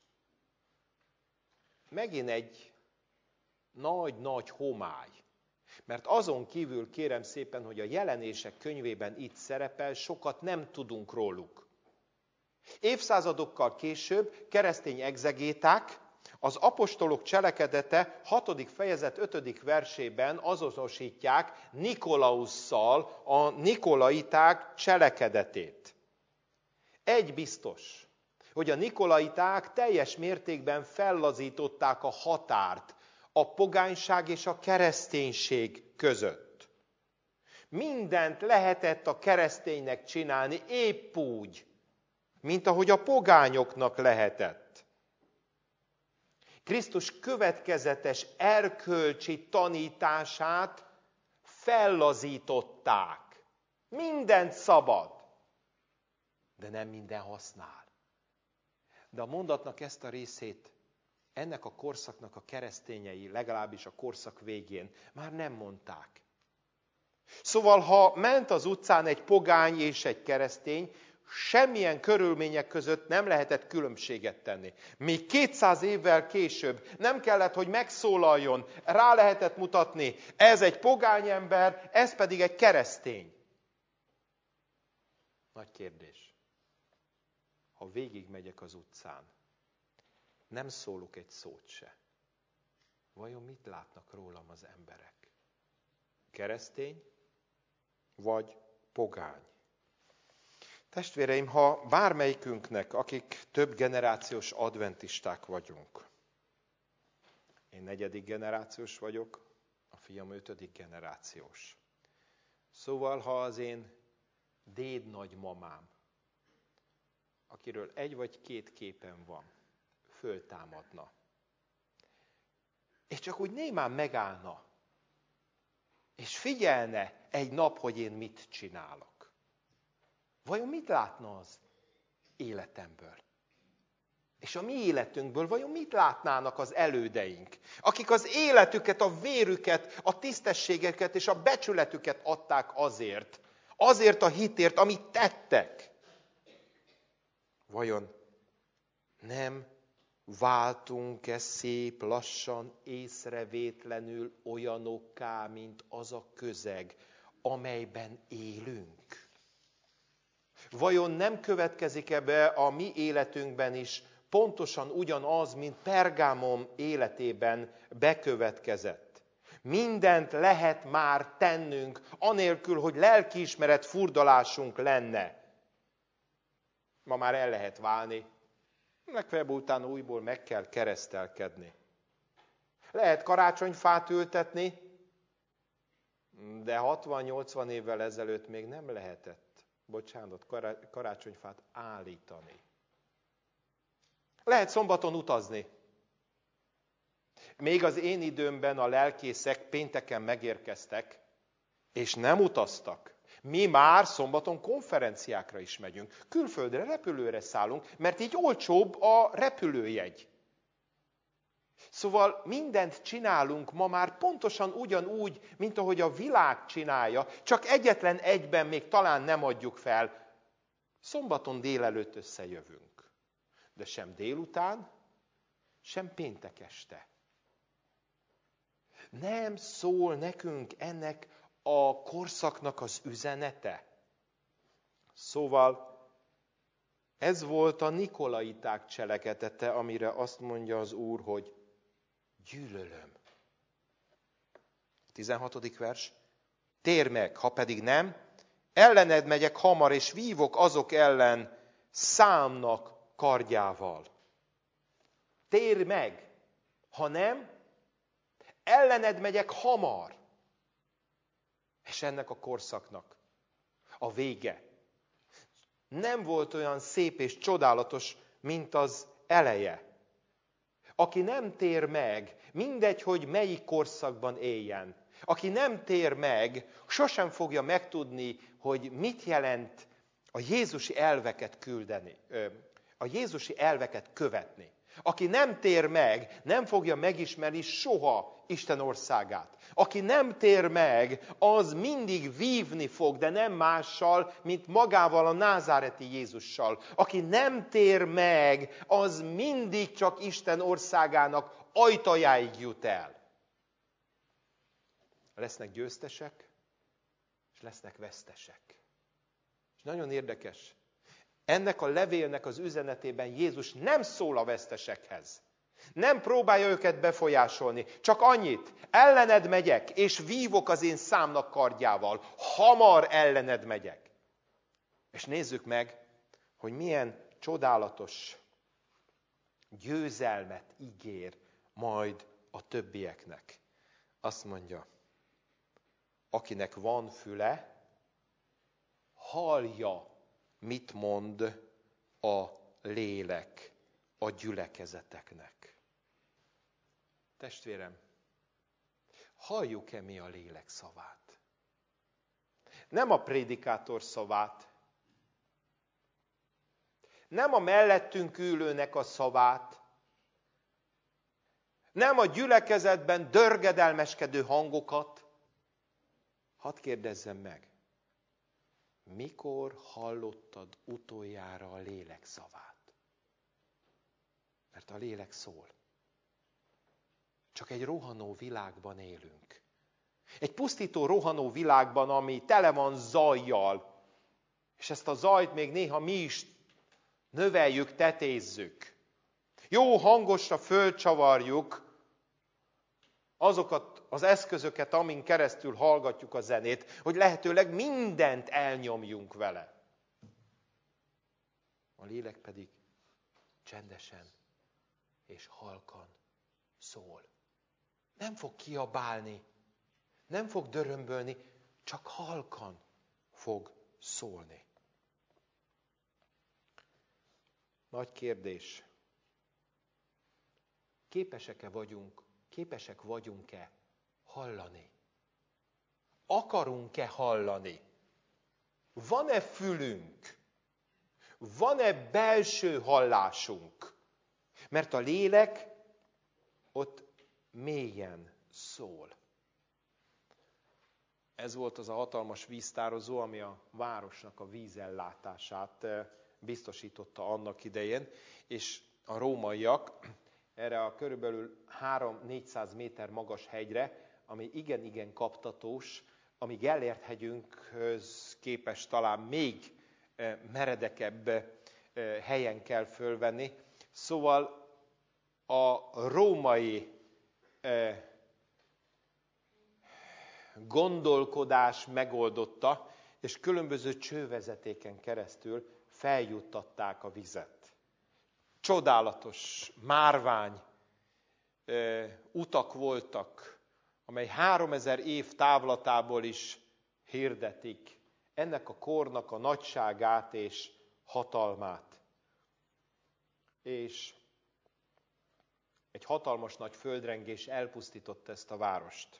megint egy nagy-nagy homály. Mert azon kívül kérem szépen, hogy a Jelenések könyvében itt szerepel, sokat nem tudunk róluk. Évszázadokkal később keresztény egzegéták az apostolok cselekedete hatodik fejezet ötödik versében azonosítják Nikolausszal a nikolaiták cselekedetét. Egy biztos, hogy a nikolaiták teljes mértékben fellazították a határt a pogányság és a kereszténység között. Mindent lehetett a kereszténynek csinálni épp úgy, mint ahogy a pogányoknak lehetett. Krisztus következetes erkölcsi tanítását fellazították. Mindent szabad, de nem minden használ. De a mondatnak ezt a részét ennek a korszaknak a keresztényei, legalábbis a korszak végén már nem mondták. Szóval, ha ment az utcán egy pogány és egy keresztény, semmilyen körülmények között nem lehetett különbséget tenni. Még kétszáz évvel később nem kellett, hogy megszólaljon, rá lehetett mutatni, ez egy pogány ember, ez pedig egy keresztény. Nagy kérdés. Ha végigmegyek az utcán, nem szólok egy szót se. Vajon mit látnak rólam az emberek? Keresztény vagy pogány? Testvéreim, ha bármelyikünknek, akik több generációs adventisták vagyunk, én negyedik generációs vagyok, a fiam ötödik generációs. Szóval, ha az én déd nagymamám, akiről egy vagy két képen van, föltámadna, és csak úgy némán megállna, és figyelne egy nap, hogy én mit csinálok. Vajon mit látna az életemből? És a mi életünkből vajon mit látnának az elődeink? Akik az életüket, a vérüket, a tisztességeket és a becsületüket adták azért. Azért a hitért, amit tettek. Vajon nem váltunk-e szép lassan, észrevétlenül olyanokká, mint az a közeg, amelyben élünk? Vajon nem következik ebbe a mi életünkben is pontosan ugyanaz, mint Pergámon életében bekövetkezett? Mindent lehet már tennünk, anélkül, hogy lelkiismeret furdalásunk lenne. Ma már el lehet válni, legfeljebb utána újból meg kell keresztelkedni. Lehet karácsonyfát ültetni, de hatvan-nyolcvan évvel ezelőtt még nem lehetett. Bocsánat, karácsonyfát állítani. Lehet szombaton utazni. Még az én időmben a lelkészek pénteken megérkeztek, és nem utaztak. Mi már szombaton konferenciákra is megyünk. Külföldre, repülőre szállunk, mert így olcsóbb a repülőjegy. Szóval mindent csinálunk ma már pontosan ugyanúgy, mint ahogy a világ csinálja, csak egyetlen egyben még talán nem adjuk fel. Szombaton délelőtt összejövünk, de sem délután, sem péntek este. Nem szól nekünk ennek a korszaknak az üzenete? Szóval Ez volt a nikolaiták cselekedete, amire azt mondja az Úr, hogy gyűlölöm. tizenhatodik vers. Térj meg, ha pedig nem, ellened megyek hamar, és vívok azok ellen számnak kardjával. Térj meg, ha nem, ellened megyek hamar. És ennek a korszaknak a vége nem volt olyan szép és csodálatos, mint az eleje. Aki nem tér meg, mindegy, hogy melyik korszakban éljen, aki nem tér meg, sosem fogja megtudni, hogy mit jelent a jézusi elveket küldeni, a jézusi elveket követni. Aki nem tér meg, nem fogja megismerni soha Isten országát. Aki nem tér meg, az mindig vívni fog, de nem mással, mint magával a názáreti Jézussal. Aki nem tér meg, az mindig csak Isten országának ajtajáig jut el. Lesznek győztesek, és lesznek vesztesek. És nagyon érdekes. Ennek a levélnek az üzenetében Jézus nem szól a vesztesekhez. Nem próbálja őket befolyásolni. Csak annyit, ellened megyek, és vívok az én számnak kardjával. Hamar ellened megyek. És nézzük meg, hogy milyen csodálatos győzelmet ígér majd a többieknek. Azt mondja, akinek van füle, hallja, mit mond a lélek a gyülekezeteknek. Testvérem, halljuk-e mi a lélek szavát? Nem a prédikátor szavát, nem a mellettünk ülőnek a szavát, nem a gyülekezetben dörgedelmeskedő hangokat. Hadd kérdezzem meg, mikor hallottad utoljára a lélek szavát? Mert a lélek szól. Csak egy rohanó világban élünk. Egy pusztító, rohanó világban, ami tele van zajjal. És ezt a zajt még néha mi is növeljük, tetézzük. Jó hangosra fölcsavarjuk azokat az eszközöket, amin keresztül hallgatjuk a zenét, hogy lehetőleg mindent elnyomjunk vele. A lélek pedig csendesen és halkan szól. Nem fog kiabálni, nem fog dörömbölni, csak halkan fog szólni. Nagy kérdés. Képesek-e vagyunk, képesek vagyunk-e hallani? Akarunk-e hallani? Van-e fülünk? Van-e belső hallásunk? Mert a lélek ott mélyen szól. Ez volt az a hatalmas víztározó, ami a városnak a vízellátását biztosította annak idején, és a rómaiak erre a körülbelül három-négyszáz méter magas hegyre, ami igen-igen kaptatós, ami Gellért hegyünkhöz képest talán még meredekebb helyen kell fölvenni. Szóval a római gondolkodás megoldotta, és különböző csővezetéken keresztül feljuttatták a vizet. Csodálatos, márvány utak voltak, amely háromezer év távlatából is hirdetik ennek a kornak a nagyságát és hatalmát. És egy hatalmas nagy földrengés elpusztította ezt a várost.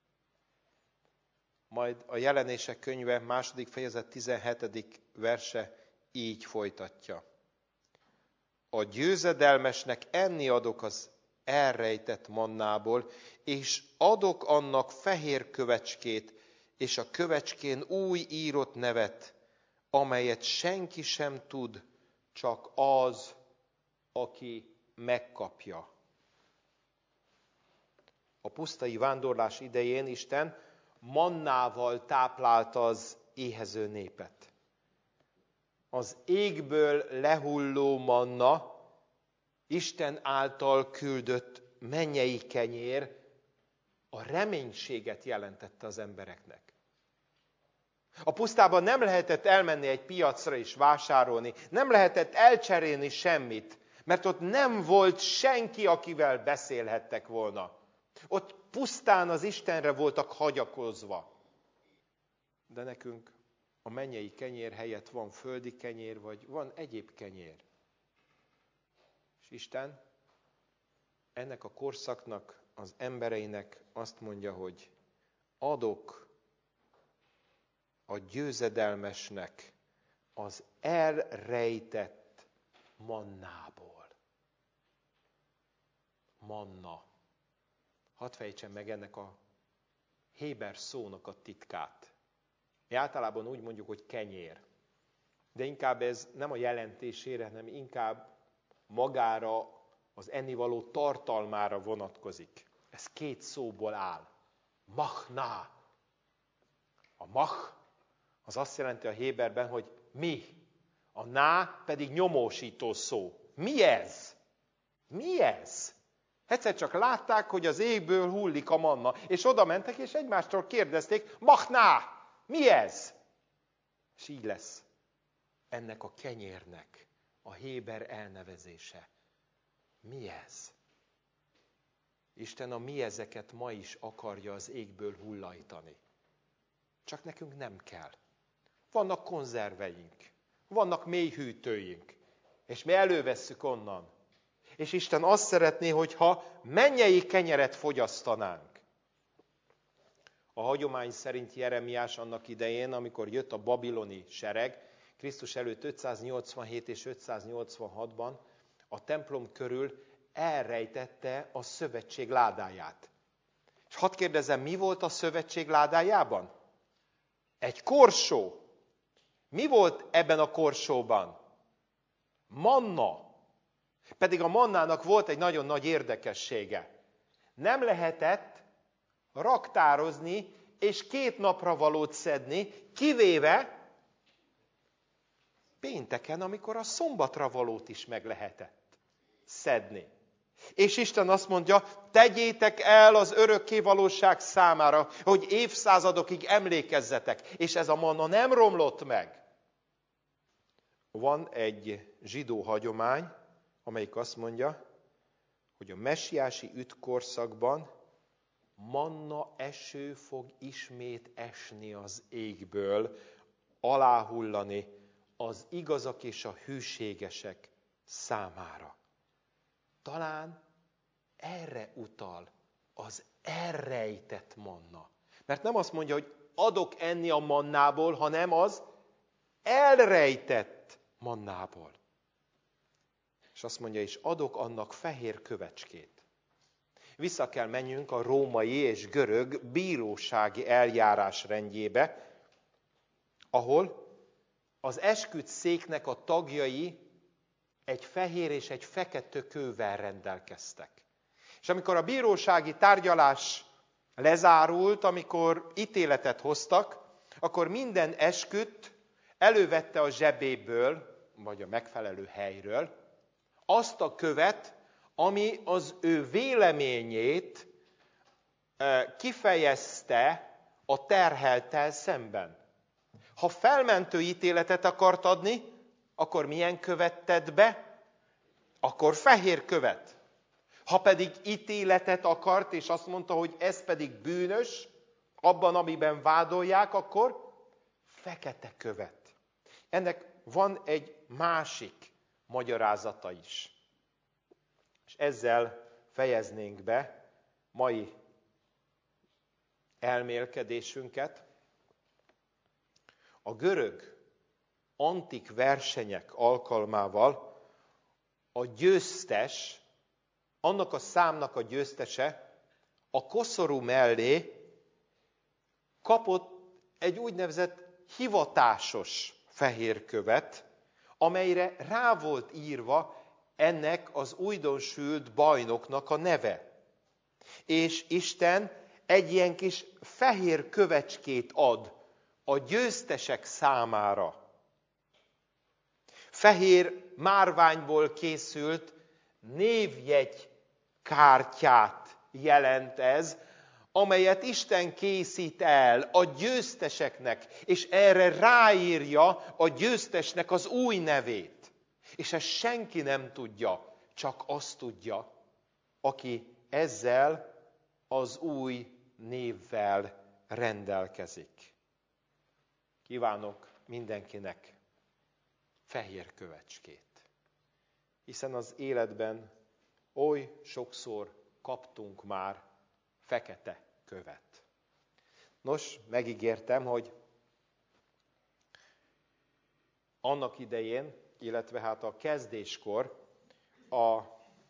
Majd a Jelenések könyve második fejezet tizenhetedik verse így folytatja. A győzedelmesnek enni adok az elrejtett mannából, és adok annak fehér kövecskét, és a kövecskén új írott nevet, amelyet senki sem tud, csak az, aki megkapja. A pusztai vándorlás idején Isten mannával táplálta az éhező népet. az égből lehulló manna, Isten által küldött mennyei kenyér a reménységet jelentette az embereknek. A pusztában nem lehetett elmenni egy piacra és vásárolni, nem lehetett elcserélni semmit, mert ott nem volt senki, akivel beszélhettek volna. Ott pusztán az Istenre voltak hagyakozva. De nekünk a mennyei kenyér helyett van földi kenyér, vagy van egyéb kenyér. És Isten ennek a korszaknak, az embereinek azt mondja, hogy adok a győzedelmesnek az elrejtett mannából. Manna. Hadd fejtsem meg ennek a héber szónak a titkát. Mi általában úgy mondjuk, hogy kenyér. De inkább ez nem a jelentésére, hanem inkább magára, az ennivaló tartalmára vonatkozik. Ez két szóból áll. Machná. A mach az azt jelenti a héberben, hogy mi. A ná pedig nyomósító szó. Mi ez? Mi ez? Egyszer csak látták, hogy az égből hullik a manna, és oda mentek, és egymástól kérdezték, machná, mi ez? És így lesz ennek a kenyérnek a héber elnevezése. Mi ez? Isten a mi ezeket ma is akarja az égből hullajtani. Csak nekünk nem kell. Vannak konzerveink, vannak mélyhűtőink, és mi elővesszük onnan. És Isten azt szeretné, hogyha mennyei kenyeret fogyasztanánk. A hagyomány szerint Jeremiás annak idején, amikor jött a babiloni sereg, Krisztus előtt ötszáznyolcvanhét és ötszáznyolcvanhatban a templom körül elrejtette a szövetség ládáját. És hadd kérdezem, mi volt a szövetség ládájában? Egy korsó. Mi volt ebben a korsóban? Manna. Pedig a mannának volt egy nagyon nagy érdekessége. Nem lehetett raktározni és két napra valót szedni, kivéve pénteken, amikor a szombatra valót is meg lehetett szedni. És Isten azt mondja, tegyétek el az örökké valóság számára, hogy évszázadokig emlékezzetek, és ez a manna nem romlott meg. Van egy zsidó hagyomány, amelyik azt mondja, hogy a messiási üdvkorszakban manna eső fog ismét esni az égből, aláhullani az igazak és a hűségesek számára. Talán erre utal az elrejtett manna. Mert nem azt mondja, hogy adok enni a mannából, hanem az elrejtett mannából. És azt mondja, és adok annak fehér kövecskét. Vissza kell menjünk a római és görög bírósági eljárás rendjébe, ahol az esküdtszéknek a tagjai egy fehér és egy fekete kővel rendelkeztek. És amikor a bírósági tárgyalás lezárult, amikor ítéletet hoztak, akkor minden esküdt elővette a zsebéből, vagy a megfelelő helyről, azt a követ, ami az ő véleményét kifejezte a terhelttel szemben. Ha felmentő ítéletet akart adni, akkor milyen követ tett be? Akkor fehér követ. Ha pedig ítéletet akart, és azt mondta, hogy ez pedig bűnös, abban, amiben vádolják, akkor fekete követ. Ennek van egy másik magyarázata is. És ezzel fejeznénk be mai elmélkedésünket. A görög antik versenyek alkalmával a győztes, annak a számnak a győztese a koszorú mellé kapott egy úgynevezett hivatásos fehér követ, amelyre rá volt írva ennek az újdonsült bajnoknak a neve. És Isten egy ilyen kis fehér kövecskét ad a győztesek számára. fehér márványból készült névjegy kártyát jelent ez, amelyet Isten készít el a győzteseknek, és erre ráírja a győztesnek az új nevét. És ezt senki nem tudja, csak azt tudja, aki ezzel az új névvel rendelkezik. Kívánok mindenkinek fehér kövecskét, hiszen az életben oly sokszor kaptunk már fekete követ. Nos, megígértem, hogy annak idején, illetve hát a kezdéskor a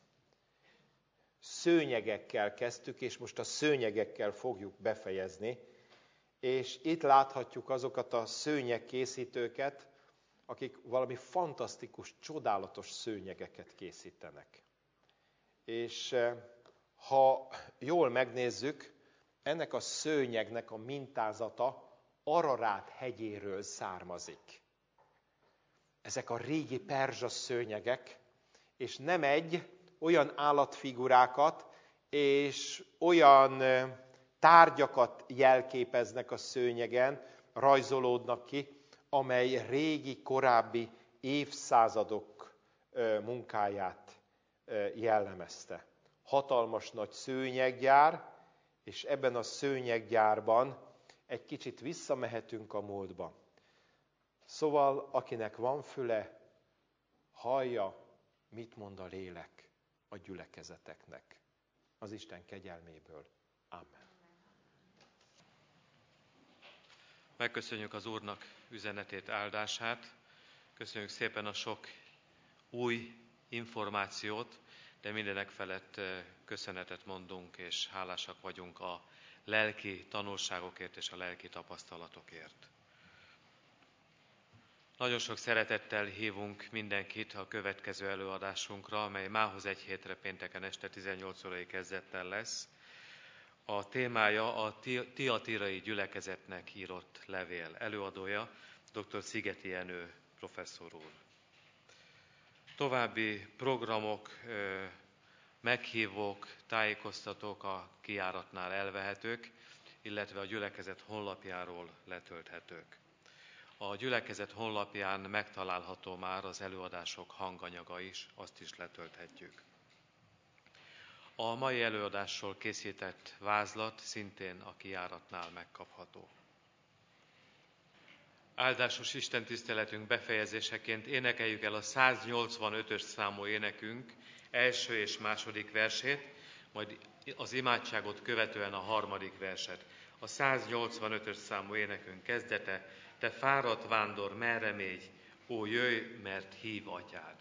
szőnyegekkel kezdtük, és most a szőnyegekkel fogjuk befejezni. És itt láthatjuk azokat a szőnyegkészítőket, akik valami fantasztikus, csodálatos szőnyegeket készítenek. És ha jól megnézzük, ennek a szőnyegnek a mintázata Ararát hegyéről származik. Ezek a régi perzsa szőnyegek, és nem egy, olyan állatfigurákat és olyan tárgyakat jelképeznek a szőnyegen, rajzolódnak ki, amely régi, korábbi évszázadok munkáját jellemezte. Hatalmas nagy szőnyeggyár, és ebben a szőnyeggyárban egy kicsit visszamehetünk a múltba. Szóval, akinek van füle, hallja, mit mond a lélek a gyülekezeteknek. Az Isten kegyelméből. Amen. Megköszönjük az Úrnak üzenetét, áldását. Köszönjük szépen a sok új információt, de mindenek felett köszönetet mondunk, és hálásak vagyunk a lelki tanulságokért és a lelki tapasztalatokért. Nagyon sok szeretettel hívunk mindenkit a következő előadásunkra, amely mához egy hétre pénteken este tizennyolc órai kezdettel lesz. A témája a Tiatirai gyülekezetnek írott levél. Előadója dr. Szigeti Jenő professzor úr. További programok, meghívók, tájékoztatók a kijáratnál elvehetők, illetve a gyülekezet honlapjáról letölthetők. A gyülekezet honlapján megtalálható már az előadások hanganyaga is, azt is letölthetjük. A mai előadásról készített vázlat szintén a kijáratnál megkapható. Áldásos Isten tiszteletünk befejezéseként énekeljük el a száznyolcvanötös számú énekünk első és második versét, majd az imádságot követően a harmadik verset. A száznyolcvanötös számú énekünk kezdete: Te fáradt vándor, merre mégy, ó jöjj, mert hív atyád.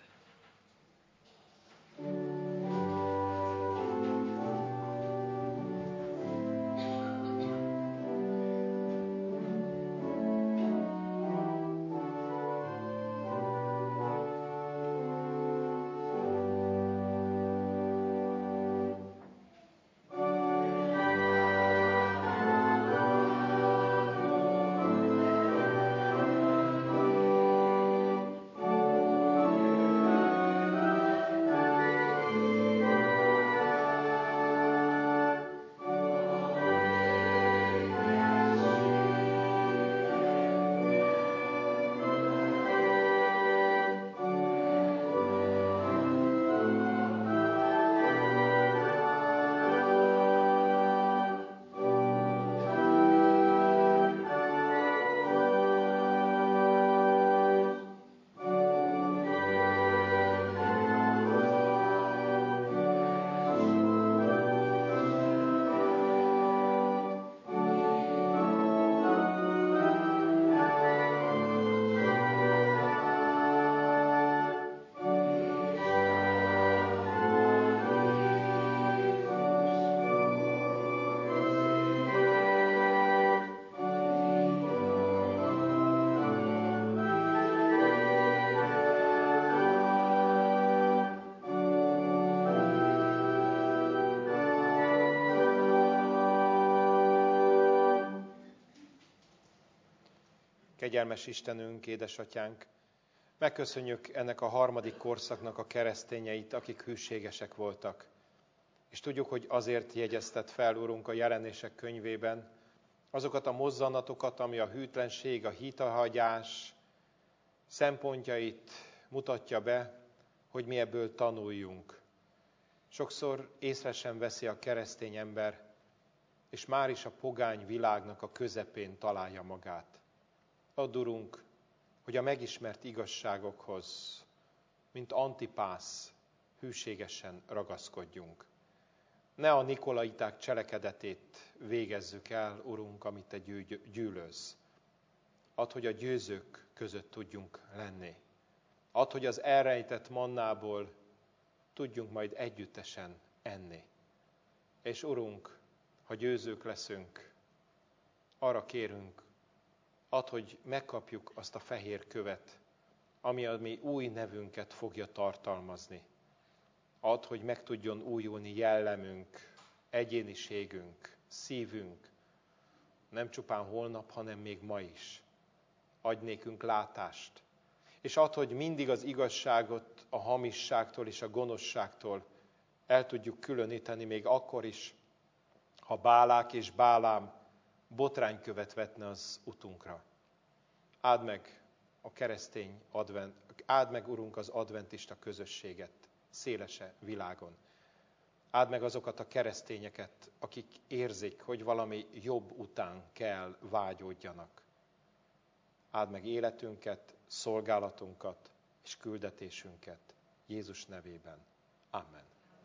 Kegyelmes Istenünk, édesatyánk, Megköszönjük ennek a harmadik korszaknak a keresztényeit, akik hűségesek voltak. És tudjuk, hogy azért jegyezted fel, Urunk, a Jelenések könyvében azokat a mozzanatokat, ami a hűtlenség, a hitahagyás szempontjait mutatja be, hogy mi ebből tanuljunk. Sokszor észre sem veszi a keresztény ember, és már is a pogány világnak a közepén találja magát. Add, Urunk, hogy a megismert igazságokhoz, mint Antipász, hűségesen ragaszkodjunk. Ne a nikolaiták cselekedetét végezzük el, Urunk, amit Te gyűlölsz. Add, hogy a győzők között tudjunk lenni. Add, hogy az elrejtett mannából tudjunk majd együttesen enni. És Urunk, ha győzők leszünk, arra kérünk, add, hogy megkapjuk azt a fehér követ, ami a mi új nevünket fogja tartalmazni. Add, hogy meg tudjon újulni jellemünk, egyéniségünk, szívünk, nem csupán holnap, hanem még ma is. Adj nékünk látást, és add, hogy mindig az igazságot a hamisságtól és a gonoszságtól el tudjuk különíteni, még akkor is, ha Bálák és Bálám botránykövet vetne az utunkra. Áld meg a keresztény advent, áld meg, Urunk, az adventista közösséget szélese világon. Áld meg azokat a keresztényeket, akik érzik, hogy valami jobb után kell vágyódjanak. Áld meg életünket, szolgálatunkat és küldetésünket Jézus nevében. Amen.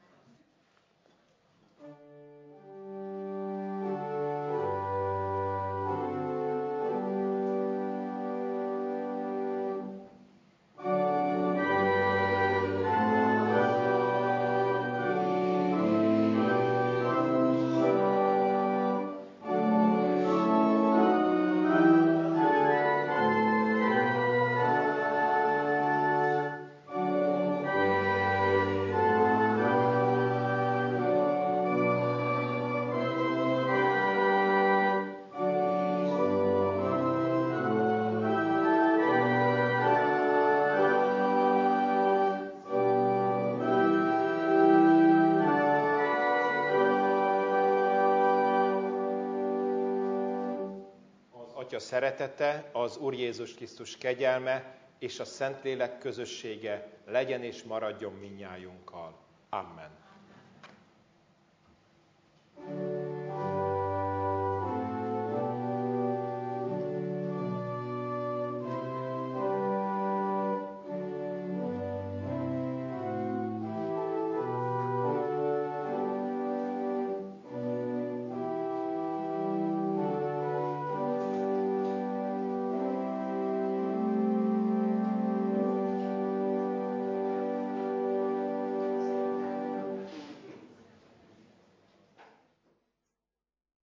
Atya szeretete, az Úr Jézus Krisztus kegyelme és a Szentlélek közössége legyen és maradjon mindnyájunkkal. Amen.